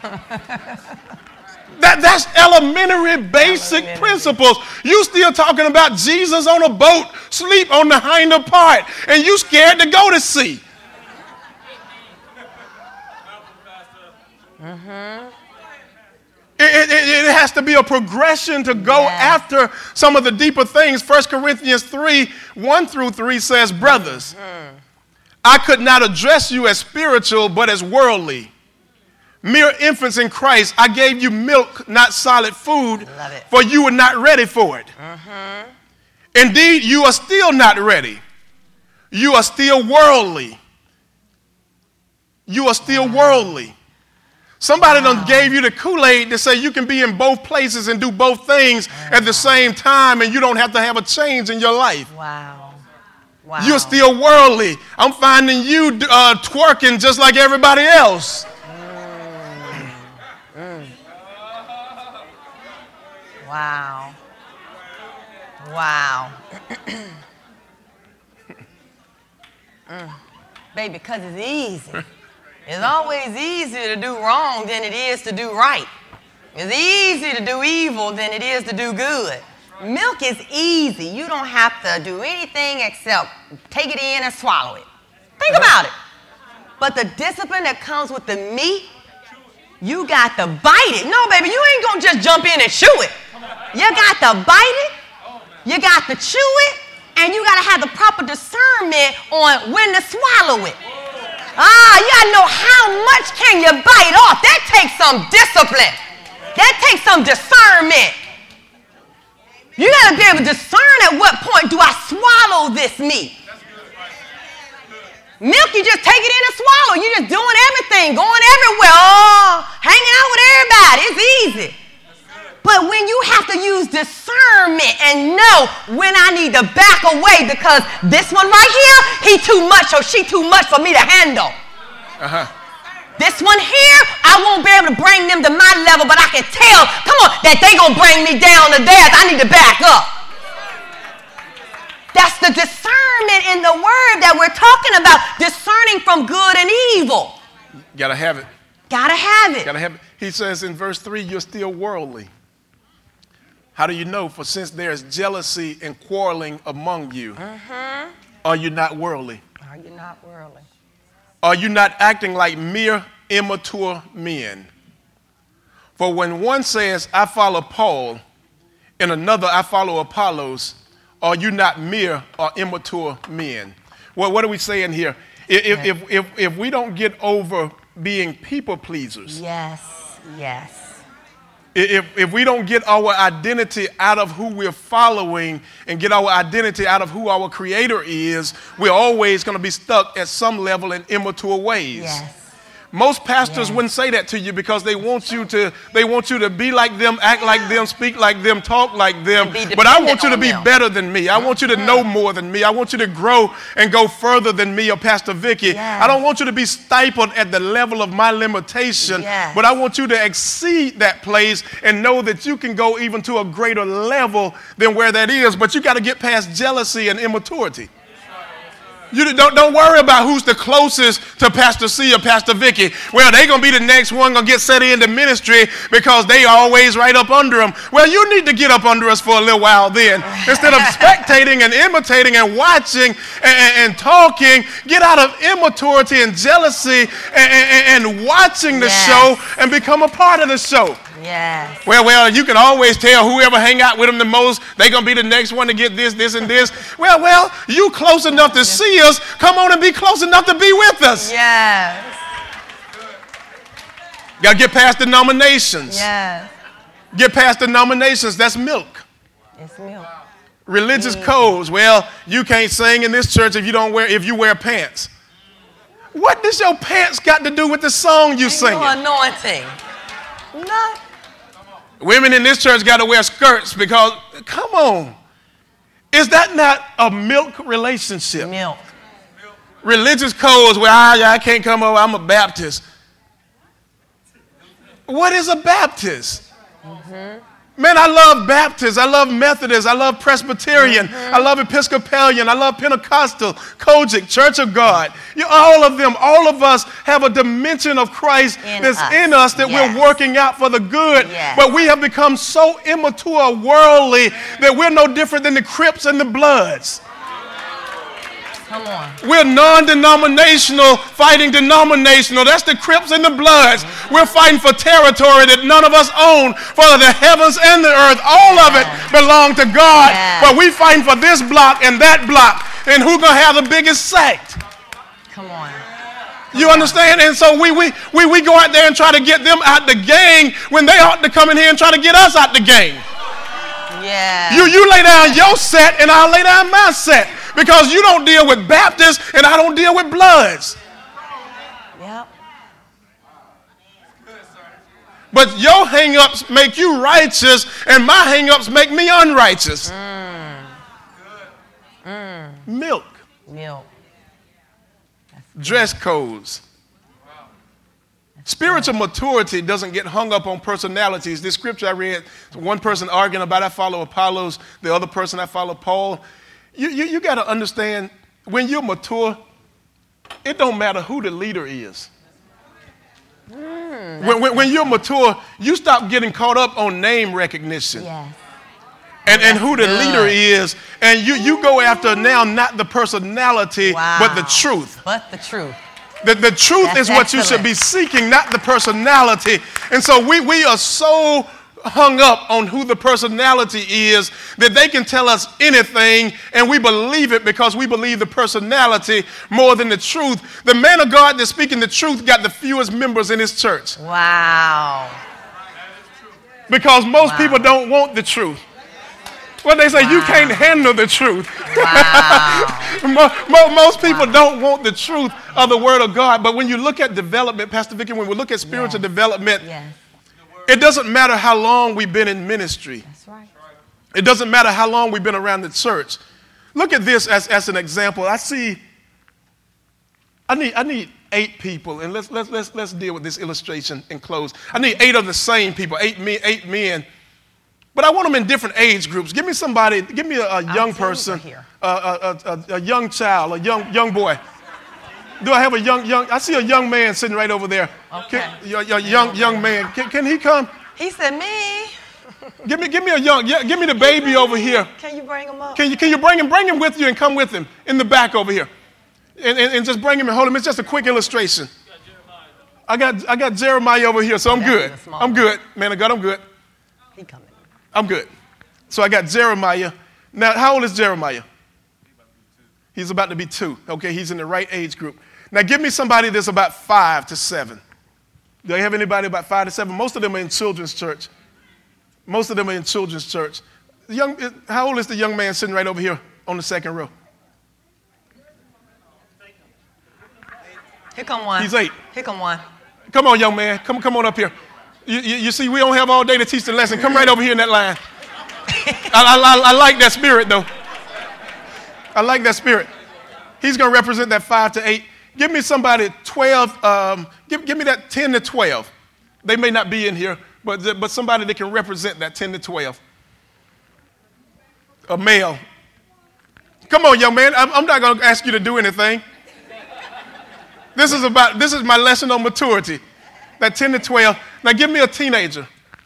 That, that's elementary, basic Elementary. principles. You still talking about Jesus on a boat, sleep on the hinder part, and you scared to go to sea. It, it, it- it has to be a progression to go Yeah. after some of the deeper things. First Corinthians three, one through three says, brothers, I could not address you as spiritual, but as worldly. Mere infants in Christ, I gave you milk, not solid food, Love it. for you were not ready for it. Indeed, you are still not ready. You are still worldly. You are still worldly. Somebody done gave you the Kool-Aid to say you can be in both places and do both things at the same time, and you don't have to have a change in your life. Wow. Wow. You're still worldly. I'm finding you uh, twerking just like everybody else. Wow. Wow. Mm. Baby, because it's easy. It's always easier to do wrong than it is to do right. It's easier to do evil than it is to do good. Milk is easy. You don't have to do anything except take it in and swallow it. Think about it. But the discipline that comes with the meat, you got to bite it. No, baby, you ain't going to just jump in and chew it. You got to bite it. You got to chew it. And you got to have the proper discernment on when to swallow it. Ah, you got to know how much can you bite off. That takes some discipline. That takes some discernment. You got to be able to discern at what point do I swallow this meat. Milk, you just take it in and swallow. You're just doing everything, going everywhere, oh, hanging out with everybody. It's easy. But when you have to use discernment and know when I need to back away because this one right here, he too much or she too much for me to handle. Uh-huh. This one here, I won't be able to bring them to my level, but I can tell, come on, that they gonna bring me down to theirs. I need to back up. That's the discernment in the word that we're talking about, discerning from good and evil. Gotta have it. Gotta have it. Gotta have it. He says in verse three, you're still worldly. How do you know? For since there is jealousy and quarreling among you, Mm-hmm. are you not worldly? Are you not worldly? Are you not acting like mere immature men? For when one says, I follow Paul, and another, I follow Apollos, are you not mere or immature men? Well, what are we saying here? If, if, if, if we don't get over being people pleasers, Yes, yes. if, if we don't get our identity out of who we're following and get our identity out of who our Creator is, we're always going to be stuck at some level in immature ways. Yes. Most pastors Yes. wouldn't say that to you because they want you to they want you to be like them, act like them, speak like them, talk like them. And be But I dependent want you to on be them. better than me. I want you to know more than me. I want you to grow and go further than me or Pastor Vicky. Yes. I don't want you to be stifled at the level of my limitation, Yes. but I want you to exceed that place and know that you can go even to a greater level than where that is. But you got to get past jealousy and immaturity. You don't, don't worry about who's the closest to Pastor C or Pastor Vicky. Well, they're going to be the next one going to get set into ministry because they always right up under them. Well, you need to get up under us for a little while then. Instead of spectating and imitating and watching and, and, and talking, get out of immaturity and jealousy and, and, and watching the Yes. show and become a part of the show. Yes. Well, well, you can always tell whoever hang out with them the most, they're going to be the next one to get this, this, and this. Well, well, you close enough to see us. Come on and be close enough to be with us. Yes. Got to get past the nominations. Yes. Get past the nominations. That's milk. It's milk. Religious Mm. codes. Well, you can't sing in this church if you don't wear if you wear pants. What does your pants got to do with the song you Ain't singing? no anointing. Not. Women in this church got to wear skirts because, come on. Is that not a milk relationship? Milk. Religious codes where I, I can't come over, I'm a Baptist. What is a Baptist? Mm-hmm. Man, I love Baptists, I love Methodists, I love Presbyterian, Mm-hmm. I love Episcopalian, I love Pentecostal, Kojic, Church of God. You, all of them, all of us have a dimension of Christ In that's us. in us that Yes. we're working out for the good. Yes. But we have become so immature, worldly, that we're no different than the Crips and the Bloods. Come on. We're non-denominational fighting denominational. That's the Crips and the Bloods. We're fighting for territory that none of us own. For the heavens and the earth, all of it belong to God. Yeah. But we fighting for this block and that block. And who's going to have the biggest sect? Come on. You understand? And so we, we, we, we go out there and try to get them out the gang when they ought to come in here and try to get us out the gang. Yeah. You, you lay down your set and I'll lay down my set. Because you don't deal with Baptists and I don't deal with Bloods. Yep. But your hang-ups make you righteous and my hang-ups make me unrighteous. Mm. Mm. Milk. Milk. Dress codes. Spiritual maturity doesn't get hung up on personalities. This scripture I read, one person arguing about I follow Apollos, the other person I follow Paul. You, you, you got to understand, when you're mature, it don't matter who the leader is. Mm, when, when, when you're mature, you stop getting caught up on name recognition. yes. And, and who the Good. leader is, and you, you go after now not the personality, Wow. but the truth. But the truth. The, the truth That's is what you should excellent. be seeking, not the personality. And so we, we are so hung up on who the personality is that they can tell us anything and we believe it because we believe the personality more than the truth. The man of God that's speaking the truth got the fewest members in his church Wow. because most Wow. people don't want the truth. Well, they say you can't handle the truth. Wow. Mo- mo- Most people don't want the truth of the Word of God. But when you look at development, Pastor Vicky, when we look at spiritual Yes. development, Yes. it doesn't matter how long we've been in ministry. That's right. It doesn't matter how long we've been around the church. Look at this as, as an example. I see, I need, I need eight people, and let's, let's, let's, let's deal with this illustration and close. I need eight of the same people, eight men, eight men. But I want them in different age groups. Give me somebody, give me a, a young see person, over here. a, a, a, a young child, a young, young boy. Do I have a young, young, I see a young man sitting right over there. Okay. Can, a, a young, young man. Can, can he come? He said, me. Give me, give me a young, yeah, give me the baby over here. Can you bring him up? Can you, can you bring him, bring him with you and come with him in the back over here? And, and, and just bring him and hold him. It's just a quick illustration. I got, I got Jeremiah over here, so I'm That's good. the small I'm one. good. Man of God, I'm good. He coming. I'm good. So I got Jeremiah. Now, how old is Jeremiah? He's about to be two. Okay, he's in the right age group. Now, give me somebody that's about five to seven. Do I have anybody about five to seven? Most of them are in children's church. Most of them are in children's church. The young, how old is the young man sitting right over here on the second row? Here come one. He's eight. Here come one. Come on, young man. Come, come on up here. You, you, you see, we don't have all day to teach the lesson. Come right over here in that line. I, I, I like that spirit, though. I like that spirit. He's going to represent that five to eight. Give me somebody twelve. Um, give, give me that ten to twelve. They may not be in here, but, but somebody that can represent that ten to twelve. A male. Come on, young man. I'm, I'm not going to ask you to do anything. This is about. This is my lesson on maturity. That ten to twelve. Now give me a teenager.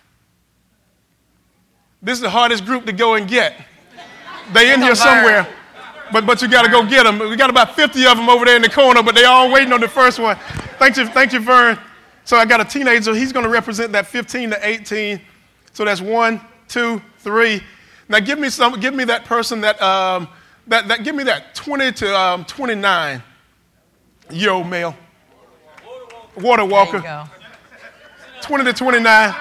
This is the hardest group to go and get. They in here somewhere, but but you got to go get them. We got about fifty of them over there in the corner, but they all waiting on the first one. Thank you, thank you, Vern. So I got a teenager. He's going to represent that fifteen to eighteen. So that's one, two, three. Now give me some. Give me that person that um that that give me that twenty to um twenty-nine year old male. Water walker. There you go. twenty to twenty-nine.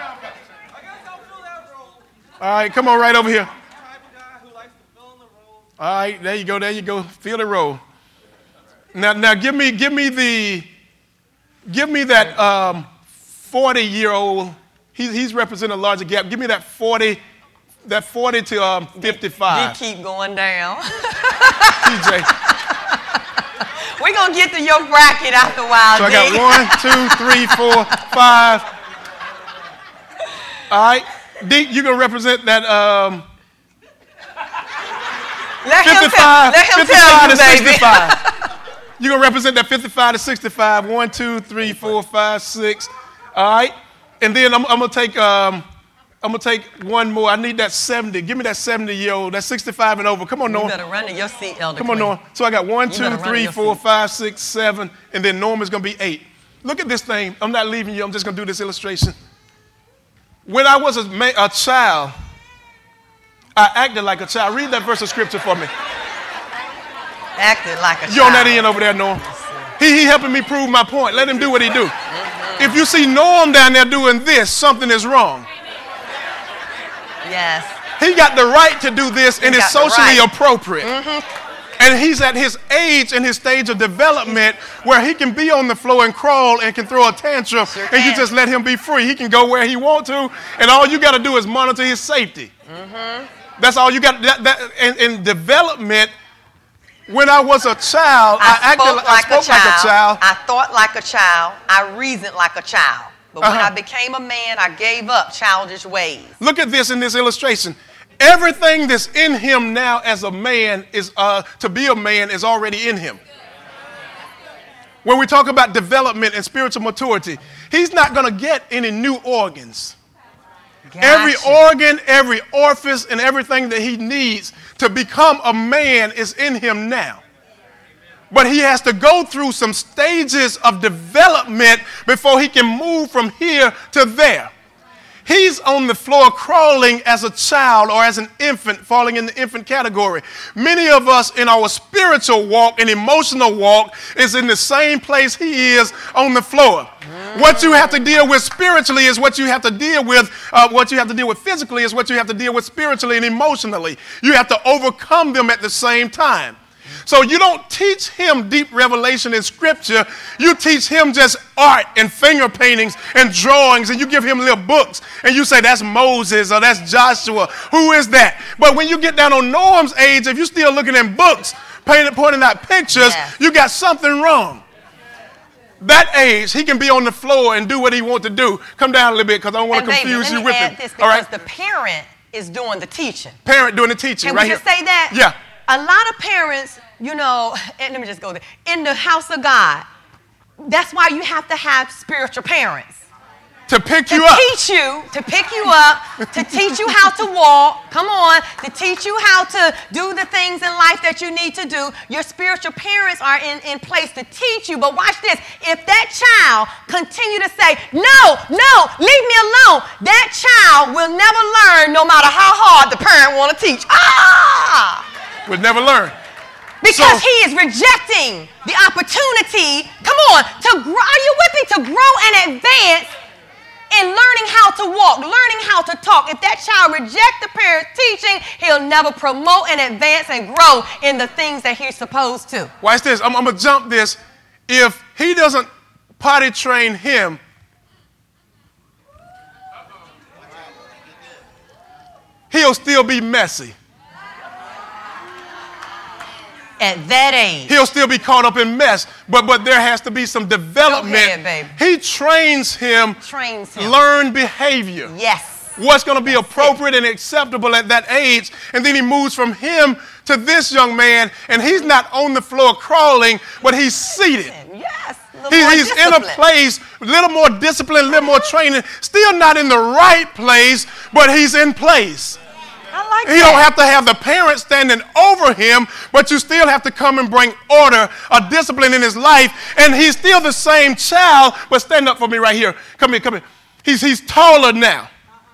All right, come on right over here. All right, there you go, there you go. Feel the roll. Now, now give me, give me the, give me that um, forty-year-old. He's he's representing a larger gap. Give me that forty, that forty to um, fifty-five. You keep going down. T J. We're gonna get to your bracket after a while. So I D. got one, two, three, four, five. All right. D, you're going to represent that um, let fifty-five, him, let him fifty-five tell you, to baby. sixty-five. You're going to represent that fifty-five to sixty-five. One, two, three, four, five, six. All right. And then I'm, I'm going to take um, I'm going to take one more. I need that seventy. Give me that seventy-year-old. That's sixty-five and over. Come on, Norm. You better run to your seat, Elder Come on, Queen. Norm. So I got one, You two, three, four, five, six, seven, and then Norm is going to be eight. Look at this thing. I'm not leaving you. I'm just going to do this illustration. When I was a, ma- a child, I acted like a child. Read that verse of scripture for me. Acted like a child. You on that end over there, Norm? He, he helping me prove my point. Let him do what he do. Mm-hmm. If you see Norm down there doing this, something is wrong. Yes. He got the right to do this, He and it's got the socially right. appropriate. Mm-hmm. And he's at his age and his stage of development where he can be on the floor and crawl and can throw a tantrum, Sure and you can. just let him be free. He can go where he wants to, and all you got to do is monitor his safety. Mm-hmm. That's all you got. That, that, in, in development, when I was a child, I, I, acted spoke, like, like, I spoke a child. like a child. I thought like a child. I reasoned like a child. But when Uh-huh. I became a man, I gave up childish ways. Look at this in this illustration. Everything that's in him now as a man is uh, to be a man is already in him. When we talk about development and spiritual maturity, he's not going to get any new organs. Gotcha. Every organ, every orifice, and everything that he needs to become a man is in him now. But he has to go through some stages of development before he can move from here to there. He's on the floor crawling as a child or as an infant, falling in the infant category. Many of us in our spiritual walk and emotional walk is in the same place he is on the floor. Mm. What you have to deal with spiritually is what you have to deal with, uh, what you have to deal with physically is what you have to deal with spiritually and emotionally. You have to overcome them at the same time. So you don't teach him deep revelation in scripture. You teach him just art and finger paintings and drawings, and you give him little books, and you say that's Moses or that's Joshua. Who is that? But when you get down on Norm's age, if you're still looking in books, painting, pointing out pictures, Yes. you got something wrong. That age, he can be on the floor and do what he wants to do. Come down a little bit because I don't want And to baby, confuse let you me with add him. this All because right? the parent is doing the teaching. Parent doing the teaching Can right we here. just say that? Yeah. A lot of parents, you know, and let me just go there. In the house of God, that's why you have to have spiritual parents. To pick To you up. teach you, to pick you up, to teach you how to walk, come on, to teach you how to do the things in life that you need to do. Your spiritual parents are in, in place to teach you. But watch this. If that child continue to say, no, no, leave me alone, that child will never learn no matter how hard the parent want to teach. Ah! Would never learn. Because So- he is rejecting the opportunity, come on, to grow, are you with me? To grow and advance in learning how to walk, learning how to talk. If that child rejects the parent's teaching, he'll never promote and advance and grow in the things that he's supposed to. Watch this. I'm, I'm going to jump this. If he doesn't potty train him he'll still be messy. At that age. He'll still be caught up in mess, but but there has to be some development. Go ahead, baby. He trains him, Trains him. learn behavior. Yes. What's going to be appropriate and acceptable at that age, and then he moves from him to this young man, and he's not on the floor crawling, but he's seated. Yes. He, he's in a place, a little more discipline, a little more training, still not in the right place, but he's in place. I like He that. don't have to have the parents standing over him, but you still have to come and bring order, a discipline in his life, and he's still the same child, but stand up for me right here. Come here, come here. He's, he's taller now.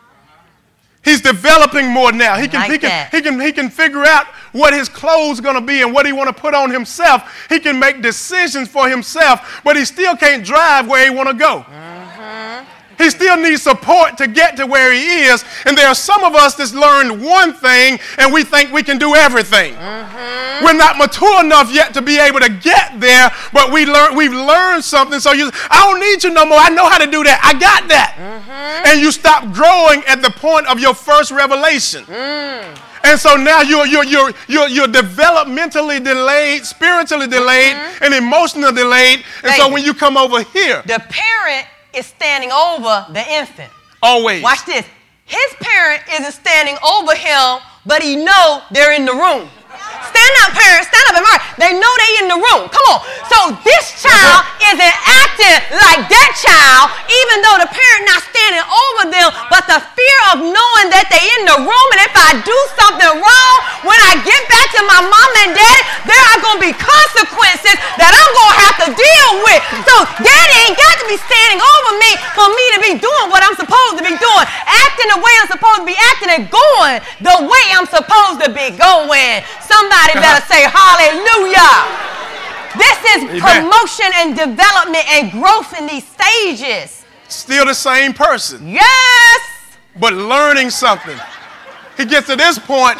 He's developing more now. He can, like he can, that. he can, he can figure out what his clothes are going to be and what he want to put on himself. He can make decisions for himself, but he still can't drive where he want to go. Mm-hmm. He still needs support to get to where he is. And there are some of us that's learned one thing and we think we can do everything. Mm-hmm. We're not mature enough yet to be able to get there, but we learn, we've learned something. So you, I don't need you no more. I know how to do that. I got that. Mm-hmm. And you stop growing at the point of your first revelation. Mm. And so now you're, you're, you're, you're, you're developmentally delayed, spiritually delayed, mm-hmm. and emotionally delayed. And Baby, so when you come over here, the parent is standing over the infant. always. Watch this. His parent isn't standing over him, but he know they're in the room. Stand up, parents. Stand up and mark. They know they in the room. Come on. So this child isn't acting like that child, even though the parent not standing over them, but the fear of knowing that they in the room, and if I do something wrong, when I get back to my mom and daddy, there are going to be consequences that I'm going to have to deal with. So daddy ain't got to be standing over me for me to be doing what I'm supposed to be doing, acting the way I'm supposed to be acting, and going the way I'm supposed to be going. Somebody better say hallelujah. This is Amen. Promotion and development and growth in these stages. Still the same person, Yes. but learning something. He gets to this point,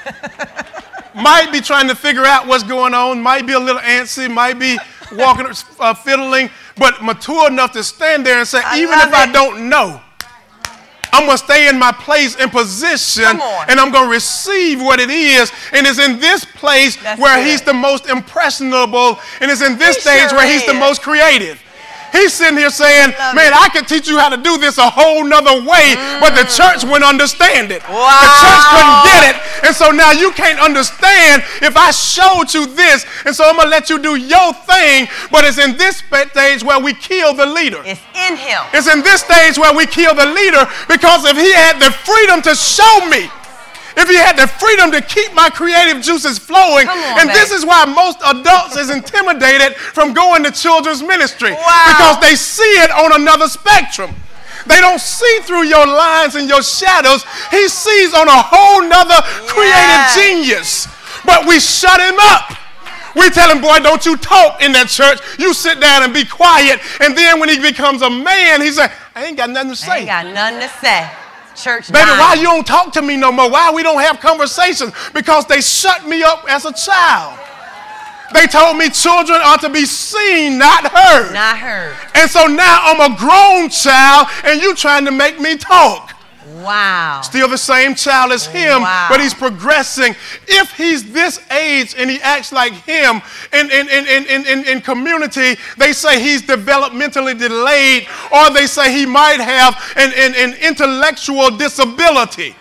might be trying to figure out what's going on, might be a little antsy, might be walking, uh, fiddling, but mature enough to stand there and say, I even love if I it. don't know, I'm going to stay in my place and position, Come on. and I'm going to receive what it is. And it's in this place That's where good. he's the most impressionable, and it's in this He stage sure where he's the is. most creative. He's sitting here saying, love man, it. I can teach you how to do this a whole nother way, mm. but the church wouldn't understand it. Wow. The church couldn't get it. And so now you can't understand if I showed you this. And so I'm going to let you do your thing, but it's in this stage where we kill the leader. It's in him. It's in this stage where we kill the leader, because if he had the freedom to show me, if he had the freedom to keep my creative juices flowing, Come on, and babe. this is why most adults is intimidated from going to children's ministry, Wow. because they see it on another spectrum. They don't see through your lines and your shadows. He sees on a whole nother creative Yes. genius, but we shut him up. We tell him, boy, don't you talk in that church. You sit down and be quiet. And then when he becomes a man, he said, I ain't got nothing to say. I ain't got nothing to say. Church Baby, dying. why you don't talk to me no more? Why we don't have conversations? Because they shut me up as a child. They told me children are to be seen, not heard. Not heard. And so now I'm a grown child, and you trying to make me talk. Wow. Still the same child as him, Wow. but he's progressing. If he's this age and he acts like him in, in, in, in, in, in community, they say he's developmentally delayed, or they say he might have an, an, an intellectual disability.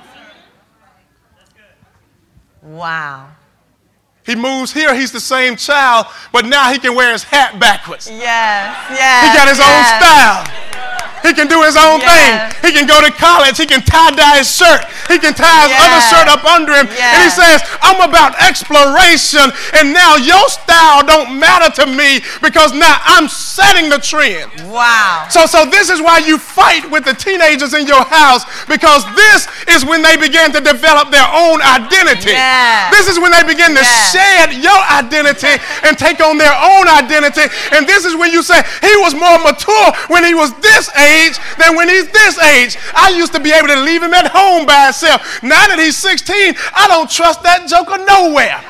Wow. He moves here, he's the same child, but now he can wear his hat backwards. Yes. Yes. He got his yes. own style. He can do his own Yes. thing. He can go to college. He can tie-dye his shirt. He can tie his Yes. other shirt up under him. Yes. And he says, I'm about exploration, and now your style don't matter to me, because now I'm setting the trend. Wow. So, so this is why you fight with the teenagers in your house, because this is when they begin to develop their own identity. Yes. This is when they begin to Yes. shed your identity and take on their own identity. And this is when you say, he was more mature when he was this age than when he's this age. I used to be able to leave him at home by himself. Now that he's sixteen, I don't trust that joker nowhere.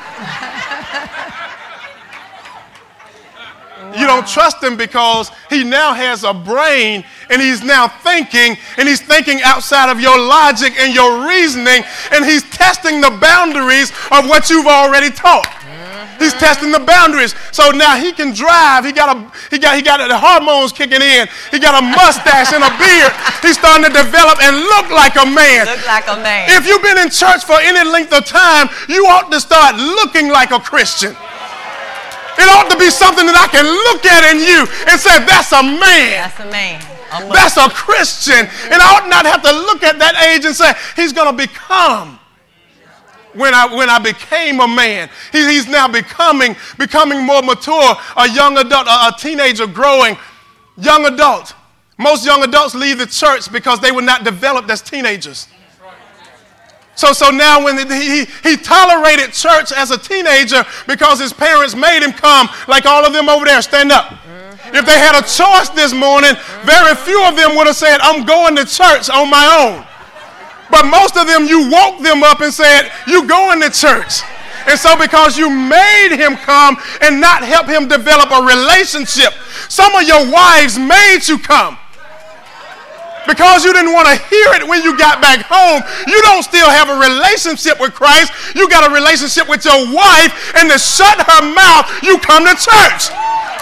You don't trust him because he now has a brain, and he's now thinking, and he's thinking outside of your logic and your reasoning, and he's testing the boundaries of what you've already taught. He's testing the boundaries. So now he can drive. He got a he got he got the hormones kicking in. He got a mustache and a beard. He's starting to develop and look like a man. Look like a man. If you've been in church for any length of time, you ought to start looking like a Christian. It ought to be something that I can look at in you and say, that's a man. That's a man. A that's a Christian. And I ought not have to look at that age and say, he's going to become. When I when I became a man, he, he's now becoming becoming more mature, a young adult, a, a teenager growing, young adult. Most young adults leave the church because they were not developed as teenagers. So so now when he, he tolerated church as a teenager because his parents made him come, like all of them over there, stand up. Mm-hmm. If they had a choice this morning, mm-hmm. very few of them would have said, I'm going to church on my own. But most of them, you woke them up and said, you going to church. And so because you made him come and not help him develop a relationship, some of your wives made you come. Because you didn't want to hear it when you got back home, you don't still have a relationship with Christ. You got a relationship with your wife, and to shut her mouth, you come to church.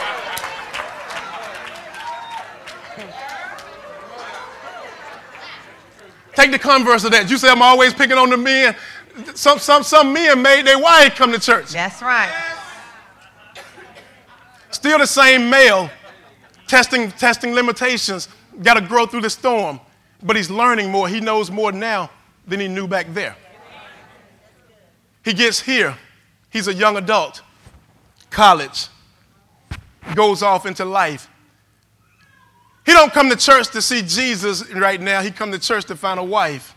Take the converse of that. You say I'm always picking on the men. Some, some, some men made their wife come to church. That's right. Still the same male, testing, testing limitations, got to grow through the storm. But he's learning more. He knows more now than he knew back there. He gets here. He's a young adult. College. Goes off into life. He don't come to church to see Jesus right now. He come to church to find a wife.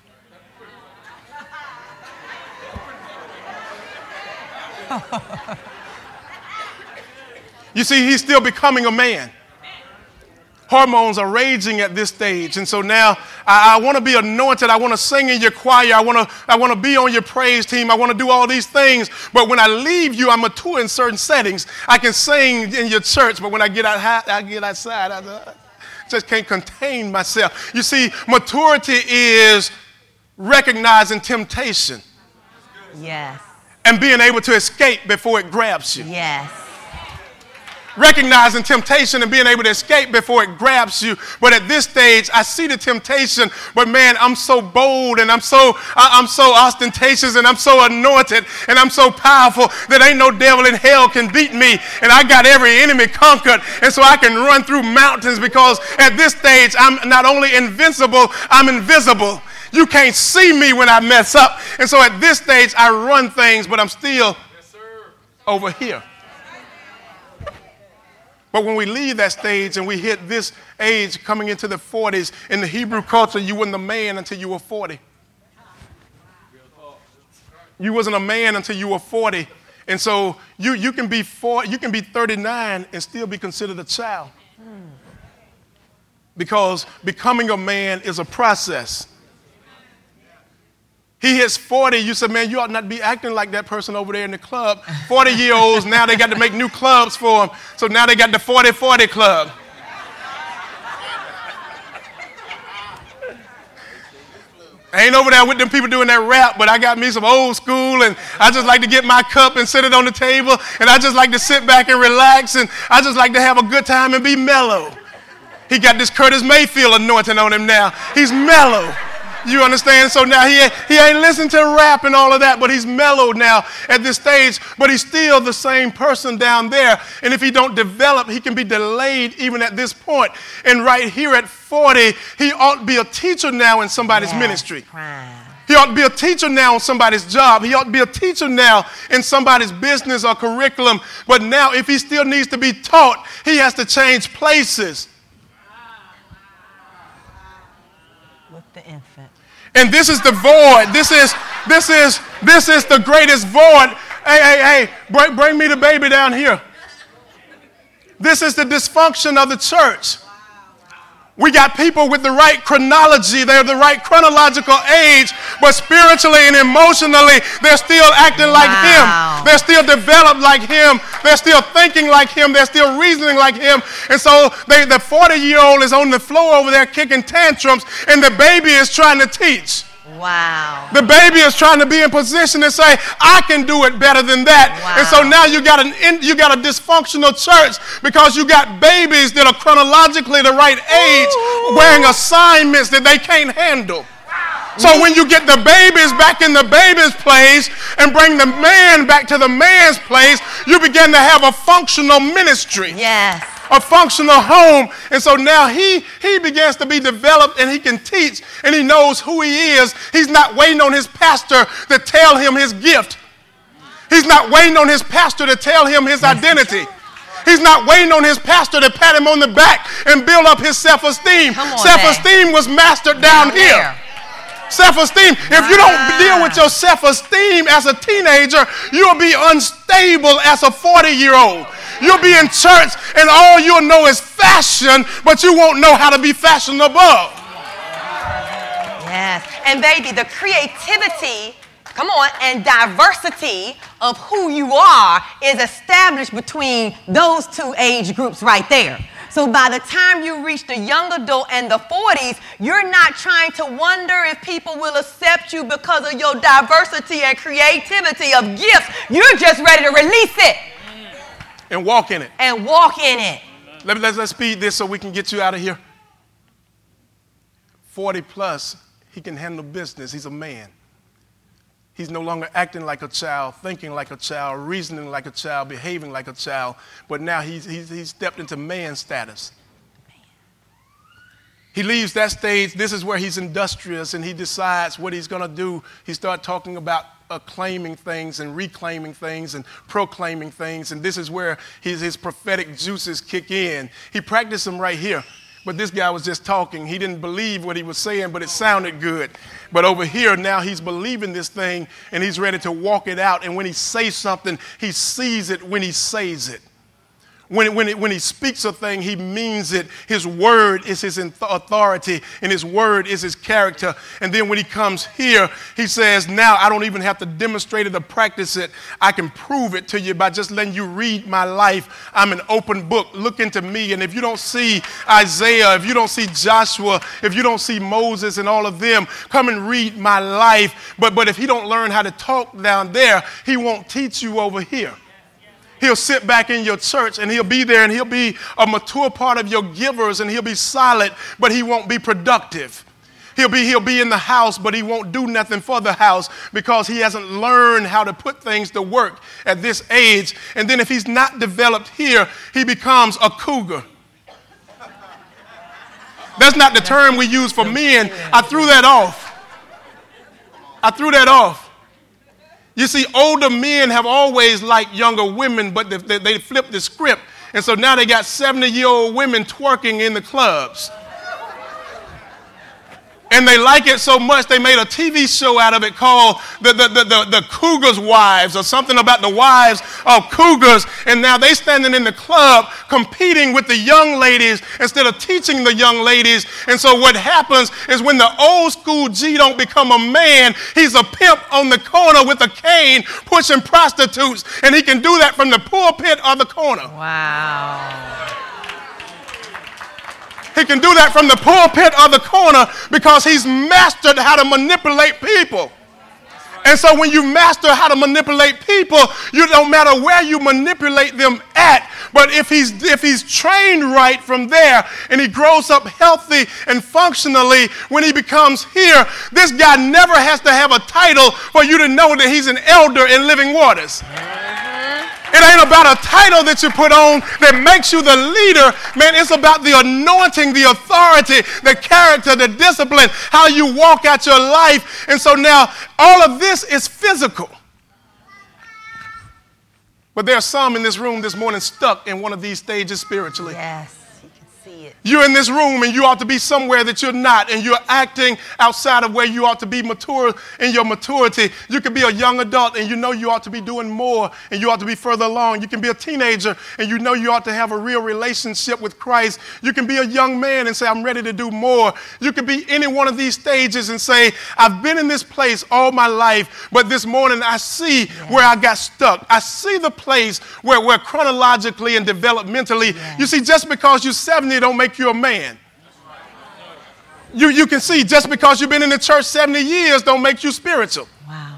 You see, he's still becoming a man. Hormones are raging at this stage. And so now I, I want to be anointed. I want to sing in your choir. I want to I want to be on your praise team. I want to do all these things. But when I leave you, I'm mature in certain settings. I can sing in your church, but when I get out, I get outside, I just can't contain myself. You see, maturity is recognizing temptation. Yes. And being able to escape before it grabs you. Yes. Recognizing temptation and being able to escape before it grabs you. But at this stage, I see the temptation, but man, I'm so bold and I'm so I'm so ostentatious and I'm so anointed and I'm so powerful that ain't no devil in hell can beat me. And I got every enemy conquered. And so I can run through mountains because at this stage, I'm not only invincible, I'm invisible. You can't see me when I mess up. And so at this stage, I run things, but I'm still yes, sir. Over here. But when we leave that stage and we hit this age coming into the forties, in the Hebrew culture, you weren't a man until you were forty. You wasn't a man until you were forty. And so you, you can be four, you can be thirty-nine and still be considered a child. Because becoming a man is a process. He hits forty, you said, man, you ought not be acting like that person over there in the club. forty-year-olds, now they got to make new clubs for them. So now they got the forty forty club. I ain't over there with them people doing that rap, but I got me some old school, and I just like to get my cup and sit it on the table, and I just like to sit back and relax, and I just like to have a good time and be mellow. He got this Curtis Mayfield anointing on him now. He's mellow. You understand? So now he, he ain't listening to rap and all of that, but he's mellowed now at this stage, but he's still the same person down there. And if he don't develop, he can be delayed even at this point. And right here at forty, he ought to be a teacher now in somebody's yeah, ministry. Right. He ought to be a teacher now in somebody's job. He ought to be a teacher now in somebody's business or curriculum. But now if he still needs to be taught, he has to change places. With the infant. And this is the void. This is this is this is the greatest void. Hey, hey, hey, bring, bring me the baby down here. This is the dysfunction of the church. We got people with the right chronology. They're the right chronological age, but spiritually and emotionally, they're still acting like Wow. him. They're still developed like him. They're still thinking like him. They're still reasoning like him. And so they, the forty-year-old is on the floor over there kicking tantrums, and the baby is trying to teach. Wow. The baby is trying to be in position to say, I can do it better than that. Wow. And so now you got an in, you got a dysfunctional church because you got babies that are chronologically the right age Ooh. wearing assignments that they can't handle. So when you get the babies back in the baby's place and bring the man back to the man's place, you begin to have a functional ministry. Yes. A functional home. And so now he he begins to be developed, and he can teach, and he knows who he is. He's not waiting on his pastor to tell him his gift. He's not waiting on his pastor to tell him his identity. He's not waiting on his pastor to pat him on the back and build up his self-esteem. Come on, Self-esteem was mastered down, Down here. there. Self-esteem. If you don't deal with your self-esteem as a teenager, you'll be unstable as a forty-year-old. You'll be in church and all you'll know is fashion, but you won't know how to be fashionable. Yes. And baby, the creativity, come on, and diversity of who you are is established between those two age groups right there. So by the time you reach the young adult and the forties, you're not trying to wonder if people will accept you because of your diversity and creativity of gifts. You're just ready to release it. And walk in it. And walk in it. Let, let's, let's speed this so we can get you out of here. forty plus, he can handle business. He's a man. He's no longer acting like a child, thinking like a child, reasoning like a child, behaving like a child. But now he's, he's, he's stepped into man status. He leaves that stage. This is where he's industrious, and he decides what he's going to do. He starts talking about uh, claiming things and reclaiming things and proclaiming things. And this is where his, his prophetic juices kick in. He practiced them right here. But this guy was just talking. He didn't believe what he was saying, but it sounded good. But over here, now he's believing this thing, and he's ready to walk it out. And when he says something, he sees it when he says it. When, when, it, when he speaks a thing, he means it. His word is his authority, and his word is his character. And then when he comes here, he says, now I don't even have to demonstrate it or practice it. I can prove it to you by just letting you read my life. I'm an open book. Look into me. And if you don't see Isaiah, if you don't see Joshua, if you don't see Moses and all of them, come and read my life. But, but if he don't learn how to talk down there, he won't teach you over here. He'll sit back in your church, and he'll be there, and he'll be a mature part of your givers, and he'll be solid, but he won't be productive. He'll be, he'll be in the house, but he won't do nothing for the house because he hasn't learned how to put things to work at this age. And then if he's not developed here, he becomes a cougar. That's not the term we use for men. I threw that off. I threw that off. You see, older men have always liked younger women, but they, they, they flipped the script. And so now they got seventy-year-old women twerking in the clubs. And they like it so much, they made a T V show out of it called the, the, the, the, the Cougars' Wives, or something about the wives of cougars. And now they standing in the club competing with the young ladies instead of teaching the young ladies. And so what happens is when the old school G don't become a man, he's a pimp on the corner with a cane pushing prostitutes. And he can do that from the pulpit or the corner. Wow. He can do that from the pulpit or the corner because he's mastered how to manipulate people. And so when you master how to manipulate people, you don't matter where you manipulate them at. But if he's if he's trained right from there and he grows up healthy and functionally, when he becomes here, this guy never has to have a title for you to know that he's an elder in Living Waters. It ain't about a title that you put on that makes you the leader. Man, it's about the anointing, the authority, the character, the discipline, how you walk out your life. And so now all of this is physical. But there are some in this room this morning stuck in one of these stages spiritually. Yes, you can see it. it. You're in this room and you ought to be somewhere that you're not, and you're acting outside of where you ought to be mature in your maturity. You could be a young adult and you know you ought to be doing more and you ought to be further along. You can be a teenager and you know you ought to have a real relationship with Christ. You can be a young man and say, I'm ready to do more. You could be any one of these stages and say, I've been in this place all my life, but this morning I see yeah. where I got stuck. I see the place where, where chronologically and developmentally, yeah. you see, just because you're seventy don't make you a man. You, you can see just because you've been in the church seventy years don't make you spiritual. Wow.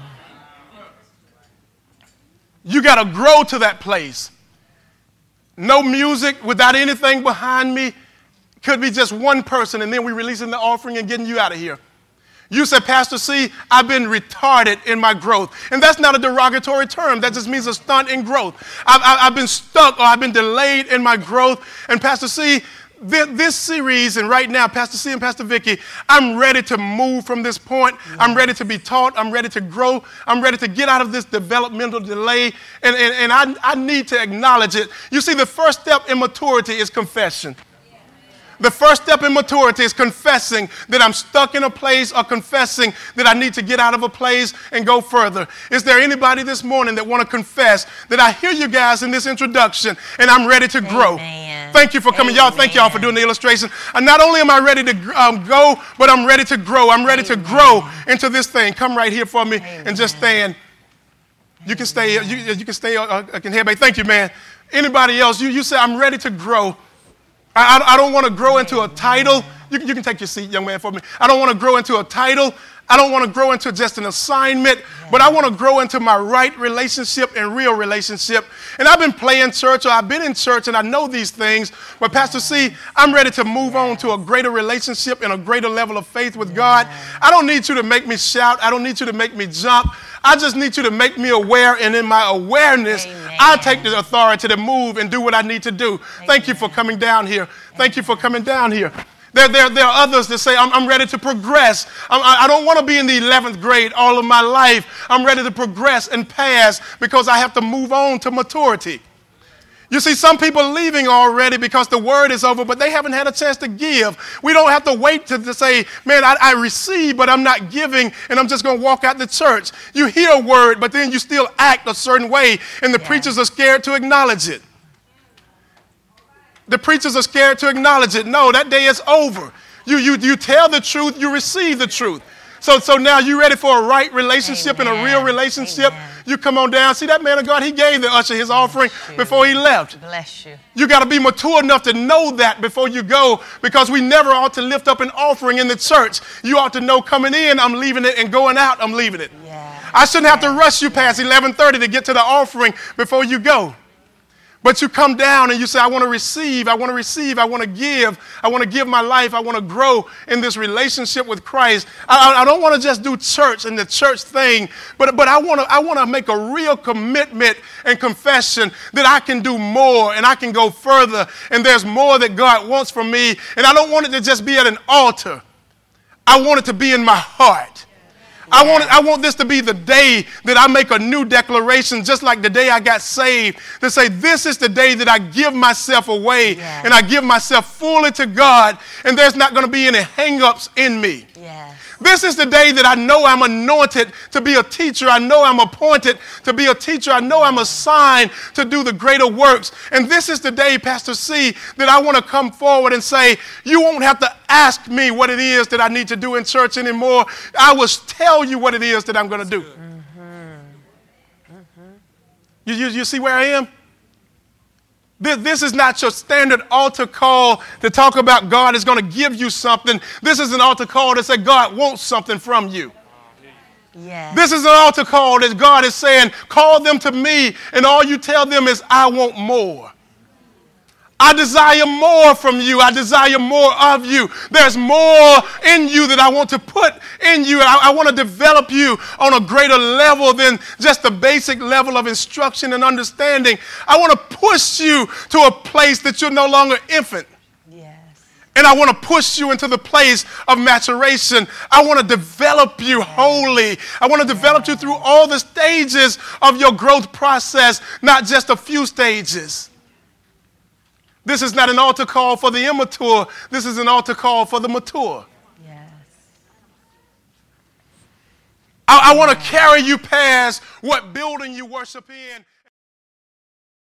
You got to grow to that place. No music without anything behind me. Could be just one person, and then we releasing the offering and getting you out of here. You said, Pastor C, I've been retarded in my growth. And that's not a derogatory term. That just means a stunt in growth. I've, I've been stuck or I've been delayed in my growth. And Pastor C, this, this series, and right now, Pastor C and Pastor Vicky, I'm ready to move from this point. Yes. I'm ready to be taught. I'm ready to grow. I'm ready to get out of this developmental delay. And, and, and I, I need to acknowledge it. You see, the first step in maturity is confession. The first step in maturity is confessing that I'm stuck in a place, or confessing that I need to get out of a place and go further. Is there anybody this morning that want to confess that I hear you guys in this introduction and I'm ready to grow? Amen. Thank you for coming. Amen. Y'all, thank y'all for doing the illustration. And not only am I ready to um, go, but I'm ready to grow. I'm ready Amen. to grow into this thing. Come right here for me Amen. and just stand. You can stay. You, you can stay. Uh, I can hear me. Thank you, man. Anybody else? You, you say, I'm ready to grow. I, I don't want to grow into a title. You, you can take your seat, young man, for me. I don't want to grow into a title. I don't want to grow into just an assignment, but I want to grow into my right relationship and real relationship. And I've been playing church, or I've been in church, and I know these things. But Pastor C, I'm ready to move on to a greater relationship and a greater level of faith with God. I don't need you to make me shout. I don't need you to make me jump. I just need you to make me aware, and in my awareness, Amen. I take the authority to move and do what I need to do. Amen. Thank you for coming down here. Thank you for coming down here. There, there, there are others that say, I'm, I'm ready to progress. I'm, I, I don't want to be in the eleventh grade all of my life. I'm ready to progress and pass because I have to move on to maturity. You see, some people are leaving already because the word is over, but they haven't had a chance to give. We don't have to wait to, to say, man, I, I receive, but I'm not giving, and I'm just going to walk out the church. You hear a word, but then you still act a certain way, and the yeah. preachers are scared to acknowledge it. The preachers are scared to acknowledge it. No, that day is over. You, you, you tell the truth, you receive the truth. So, so now you ready for a right relationship Amen. and a real relationship? Amen. You come on down. See that man of God, he gave the usher his offering before he left. Bless you. You got to be mature enough to know that before you go, because we never ought to lift up an offering in the church. You ought to know coming in, I'm leaving it, and going out, I'm leaving it. Yeah. I shouldn't have to rush you past eleven thirty to get to the offering before you go. But you come down and you say, I want to receive, I want to receive, I want to give, I want to give my life, I want to grow in this relationship with Christ. I, I don't want to just do church and the church thing, but, but I want to I want to make a real commitment and confession that I can do more and I can go further, and there's more that God wants from me. And I don't want it to just be at an altar. I want it to be in my heart. I want, I want this to be the day that I make a new declaration, just like the day I got saved, to say this is the day that I give myself away yes. and I give myself fully to God, and there's not going to be any hang-ups in me. Yes. This is the day that I know I'm anointed to be a teacher. I know I'm appointed to be a teacher. I know I'm assigned to do the greater works. And this is the day, Pastor C, that I want to come forward and say, you won't have to ask me what it is that I need to do in church anymore. I will tell you what it is that I'm going to do. Mm-hmm. Mm-hmm. You, you, you see where I am? This, this is not your standard altar call to talk about God is going to give you something. This is an altar call to say God wants something from you. Yes. This is an altar call that God is saying, call them to me, and all you tell them is, I want more. I desire more from you. I desire more of you. There's more in you that I want to put in you. I, I want to develop you on a greater level than just the basic level of instruction and understanding. I want to push you to a place that you're no longer infant. Yes. And I want to push you into the place of maturation. I want to develop you yes. wholly. I want to develop yes. you through all the stages of your growth process, not just a few stages. This is not an altar call for the immature. This is an altar call for the mature. Yes. I, I want to carry you past what building you worship in